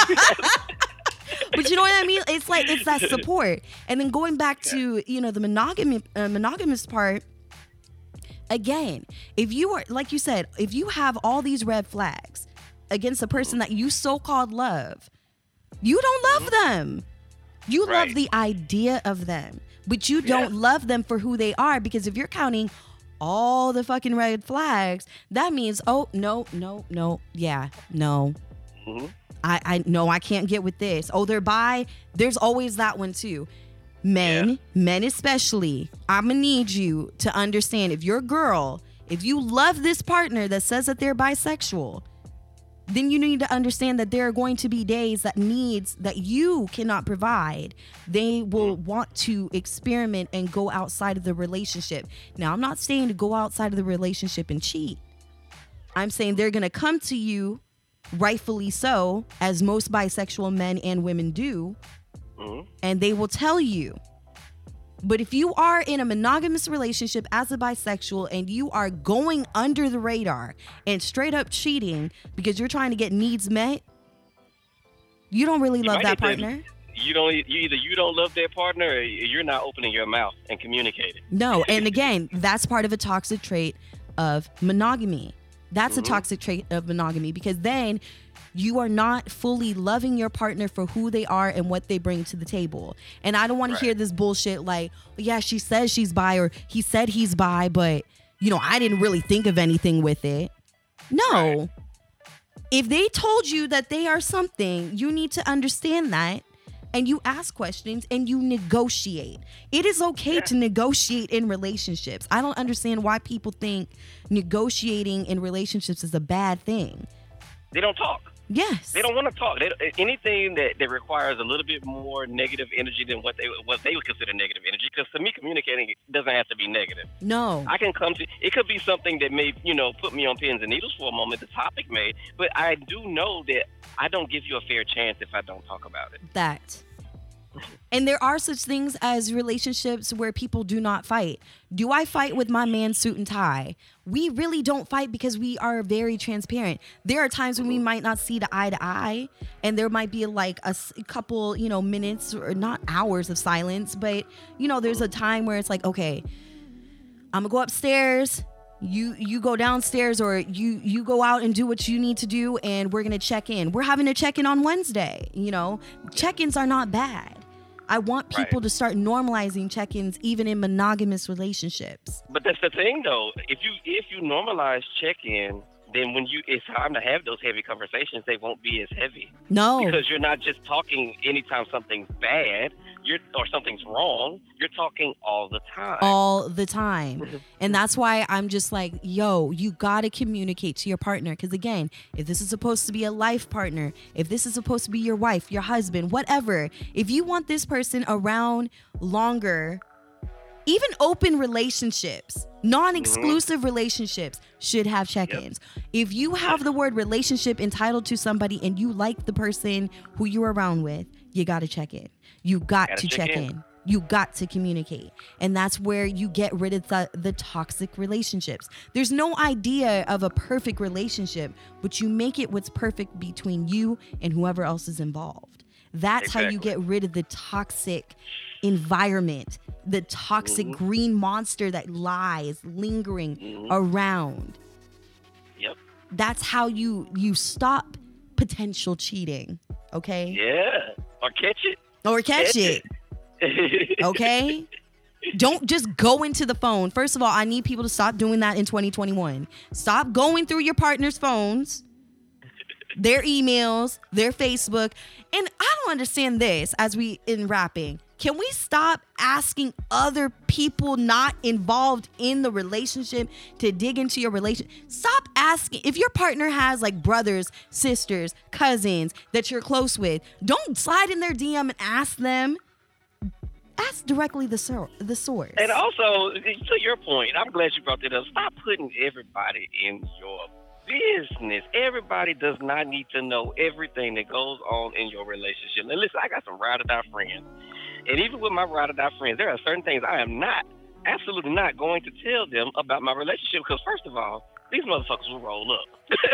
But you know what I mean? It's like it's that support. And then going back to, you know, the monogamy, uh, monogamous part. Again, if you are, like you said, if you have all these red flags against a person that you so-called love, you don't love them. You right. love the idea of them, but you don't yeah. love them for who they are, because if you're counting all the fucking red flags, that means, oh, no, no, no, yeah, no. Mm-hmm. I, I, no, I can't get with this. Oh, they're bi. There's always that one too. Men, yeah. men especially, I'm going to need you to understand, if you're a girl, if you love this partner that says that they're bisexual, then you need to understand that there are going to be days that needs that you cannot provide. They will want to experiment and go outside of the relationship. Now, I'm not saying to go outside of the relationship and cheat. I'm saying they're going to come to you, rightfully so, as most bisexual men and women do, mm-hmm. and they will tell you. But if you are in a monogamous relationship as a bisexual and you are going under the radar and straight up cheating because you're trying to get needs met, you don't really you love that partner. You don't. You either you don't love that partner, or you're not opening your mouth and communicating. No, and again, that's part of a toxic trait of monogamy. That's mm-hmm. a toxic trait of monogamy, because then you are not fully loving your partner for who they are and what they bring to the table. And I don't want right. to hear this bullshit like, yeah, she says she's bi, or he said he's bi, but, you know, I didn't really think of anything with it. No. Right. If they told you that they are something, you need to understand that. And you ask questions and you negotiate. It is okay yeah. to negotiate in relationships. I don't understand why people think negotiating in relationships is a bad thing. They don't talk. Yes. They don't want to talk. They, anything that, that requires a little bit more negative energy than what they what they would consider negative energy. Because to me, communicating doesn't have to be negative. No. I can come to, it could be something that may, you know, put me on pins and needles for a moment, the topic may, but I do know that I don't give you a fair chance if I don't talk about it. That. And there are such things as relationships where people do not fight. Do I fight with my man suit and tie? We really don't fight because we are very transparent. There are times when we might not see the eye to eye, and there might be like a couple, you know, minutes or not hours of silence, but you know, there's a time where it's like, okay, I'm gonna go upstairs. You you go downstairs, or you you go out and do what you need to do, and we're gonna check in. We're having a check-in on Wednesday. You know, check-ins are not bad. I want people Right. to start normalizing check-ins even in monogamous relationships. But that's the thing, though. If you if you normalize check-in, then when you it's time to have those heavy conversations, they won't be as heavy No. because you're not just talking anytime something's bad, you're or something's wrong. You're talking all the time. all the time. And that's why I'm just like, yo, you got to communicate to your partner. Because again, if this is supposed to be a life partner, if this is supposed to be your wife, your husband, whatever, if you want this person around longer, even open relationships, non-exclusive relationships should have check-ins. If you have the word relationship entitled to somebody and you like the person who you're around with, you got to check in. You got Gotta to check check in. in. You got to communicate. And that's where you get rid of the, the toxic relationships. There's no idea of a perfect relationship, but you make it what's perfect between you and whoever else is involved. That's how you Exactly. get rid of the toxic environment, the toxic Mm-hmm. green monster that lies lingering Mhm. around. Yep. That's how you you stop potential cheating, okay? Yeah. Or catch it. Or catch it, okay? Don't just go into the phone. First of all, I need people to stop doing that in twenty twenty-one. Stop going through your partner's phones, their emails, their Facebook. And I don't understand this as we in wrapping. Can we stop asking other people not involved in the relationship to dig into your relationship? Stop asking. If your partner has like brothers, sisters, cousins that you're close with, don't slide in their D M and ask them. Ask directly the sor- the source. And also, to your point, I'm glad you brought that up. Stop putting everybody in your business. Everybody does not need to know everything that goes on in your relationship. And listen, I got some ride or die friends. And even with my ride or die friends, there are certain things I am not, absolutely not going to tell them about my relationship. Because first of all, these motherfuckers will roll up.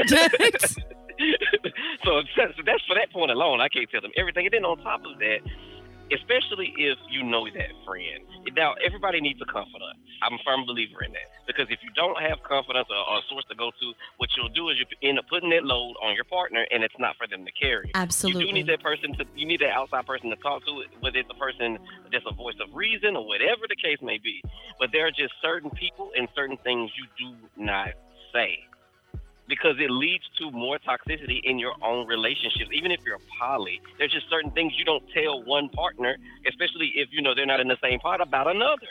so that's, that's for that point alone. I can't tell them everything. And then on top of that, especially if you know that friend. Now, everybody needs a confidant. I'm a firm believer in that. Because if you don't have confidence or, or a source to go to, what you'll do is you end up putting that load on your partner, and it's not for them to carry. Absolutely. You do need that person to, you need that outside person to talk to, whether it's a person that's a voice of reason or whatever the case may be. But there are just certain people and certain things you do not say. Because it leads to more toxicity in your own relationships. Even if you're poly, there's just certain things you don't tell one partner, especially if you know they're not in the same pot, about another.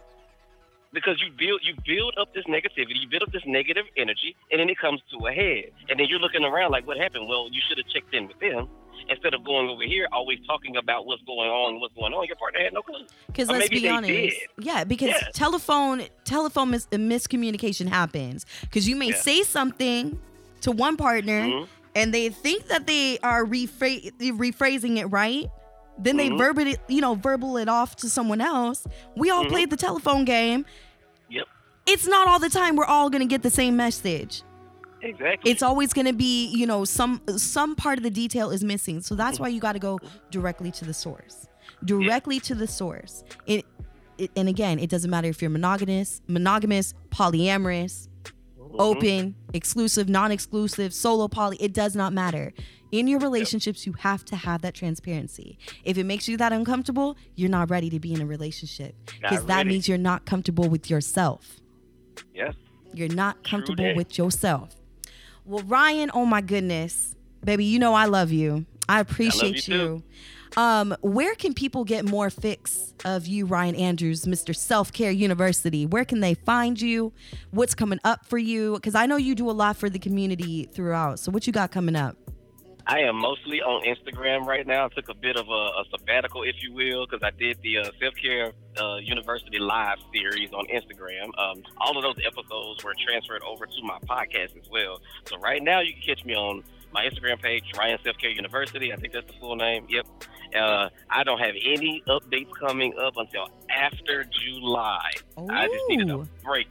Because you build you build up this negativity, you build up this negative energy, and then it comes to a head. And then you're looking around like, what happened? Well, you should have checked in with them. Instead of going over here, always talking about what's going on, what's going on, your partner had no clue. Because Or let's maybe be they honest, did. yeah, because Yeah. telephone telephone mis- miscommunication happens. Because you may Yeah. say something to one partner, Mhm. and they think that they are rephr- rephrasing it right. Then they Mhm. verbal it, you know, verbal it off to someone else. We all Mhm. played the telephone game. Yep, It's not all the time we're all gonna get the same message. exactly. It's always going to be, you know, some some part of the detail is missing. So that's why you got to go directly to the source. Directly to the source. It, it and again, it doesn't matter if you're monogamous, monogamous, polyamorous, open, exclusive, non-exclusive, solo poly, it does not matter. In your relationships, you have to have that transparency. If it makes you that uncomfortable, you're not ready to be in a relationship because Not that ready. means you're not comfortable with yourself. Yes. You're not True comfortable that. with yourself. Well, Ryan, oh my goodness. Baby, you know I love you. I appreciate you you. Um, where can people get more fix of you, Ryan Andrews, Mister Self-Care University? Where can they find you? What's coming up for you? Because I know you do a lot for the community throughout. So what you got coming up? I am mostly on Instagram right now. I took a bit of a, a sabbatical, if you will, because I did the uh, Self-Care uh, University live series on Instagram. Um, all of those episodes were transferred over to my podcast as well. So right now you can catch me on my Instagram page, Ryan Self-Care University. I think that's the full name. Yep. Uh, I don't have any updates coming up until after July. I just needed a Ooh. break.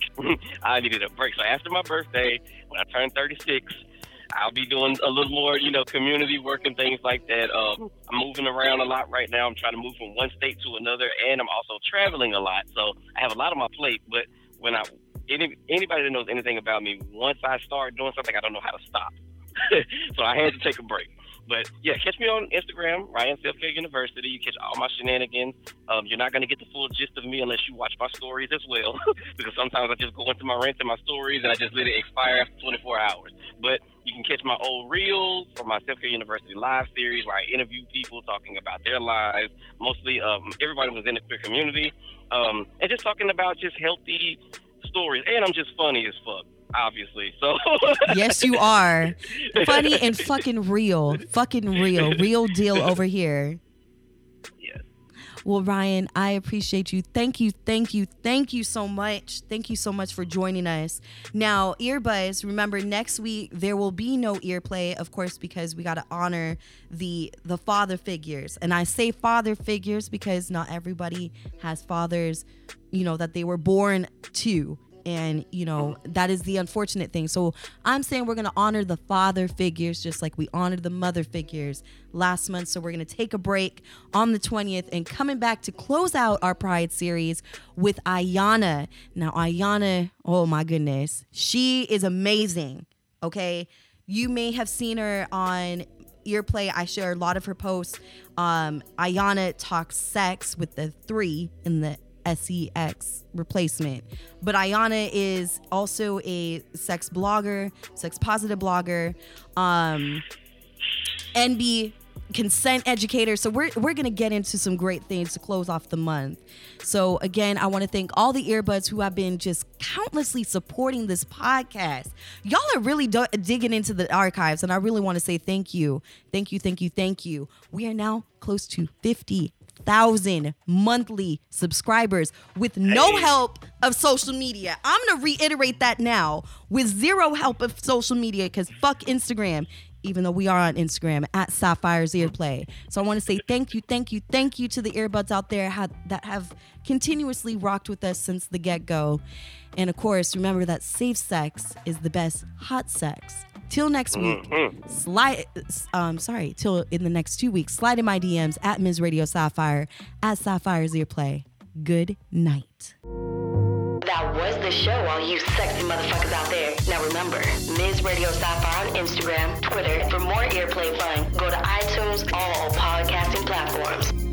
I needed a break. So after my birthday, when I turned thirty-six, I'll be doing a little more, you know, community work and things like that. Um, I'm moving around a lot right now. I'm trying to move from one state to another, and I'm also traveling a lot. So I have a lot on my plate. But when I, any, anybody that knows anything about me, once I start doing something, I don't know how to stop. So I had to take a break. But yeah, catch me on Instagram, Ryan Self-Care University. You catch all my shenanigans. Um, you're not going to get the full gist of me unless you watch my stories as well, because sometimes I just go into my rants and my stories and I just let it expire after twenty-four hours. But you can catch my old reels from my Self-Care University live series where I interview people talking about their lives, mostly um, everybody was in the queer community, um, and just talking about just healthy stories. And I'm just funny as fuck, obviously. So yes, you are. Funny and fucking real. Fucking real. Real deal over here. Yes. Well, Ryan, I appreciate you. Thank you, thank you, thank you so much. Thank you so much for joining us. Now, Earbuzz, remember next week there will be no earplay, of course, because we got to honor the the father figures. And I say father figures because not everybody has fathers, you know, that they were born to. And, you know, that is the unfortunate thing. So I'm saying we're going to honor the father figures just like we honored the mother figures last month. So we're going to take a break on the twentieth and coming back to close out our Pride series with Ayana. Now, Ayana, oh my goodness, she is amazing. Okay. You may have seen her on Earplay. I share a lot of her posts. Um, Ayana talks sex with the three in the S E X replacement. But Ayana is also a sex blogger, sex positive blogger, um, N B consent educator. So we're we're gonna get into some great things to close off the month. So again, I want to thank all the earbuds who have been just countlessly supporting this podcast. Y'all are really do- digging into the archives, and I really want to say thank you, thank you, thank you, thank you. We are now close to fifty thousand monthly subscribers with no hey. help of social media. I'm gonna reiterate that now, with zero help of social media, because fuck Instagram, even though we are on Instagram at Sapphire's Earplay. So I want to say thank you, thank you, thank you to the earbuds out there ha- that have continuously rocked with us since the get-go. And of course, remember that safe sex is the best hot sex. Till next week, mm-hmm. slide, um, sorry, till in the next two weeks, slide in my D Ms at Miz Radio Sapphire, at Sapphire's Earplay. Good night. That was the show, all you sexy motherfuckers out there. Now remember, Miz Radio Sapphire on Instagram, Twitter. For more Earplay fun, go to iTunes, all podcasting platforms.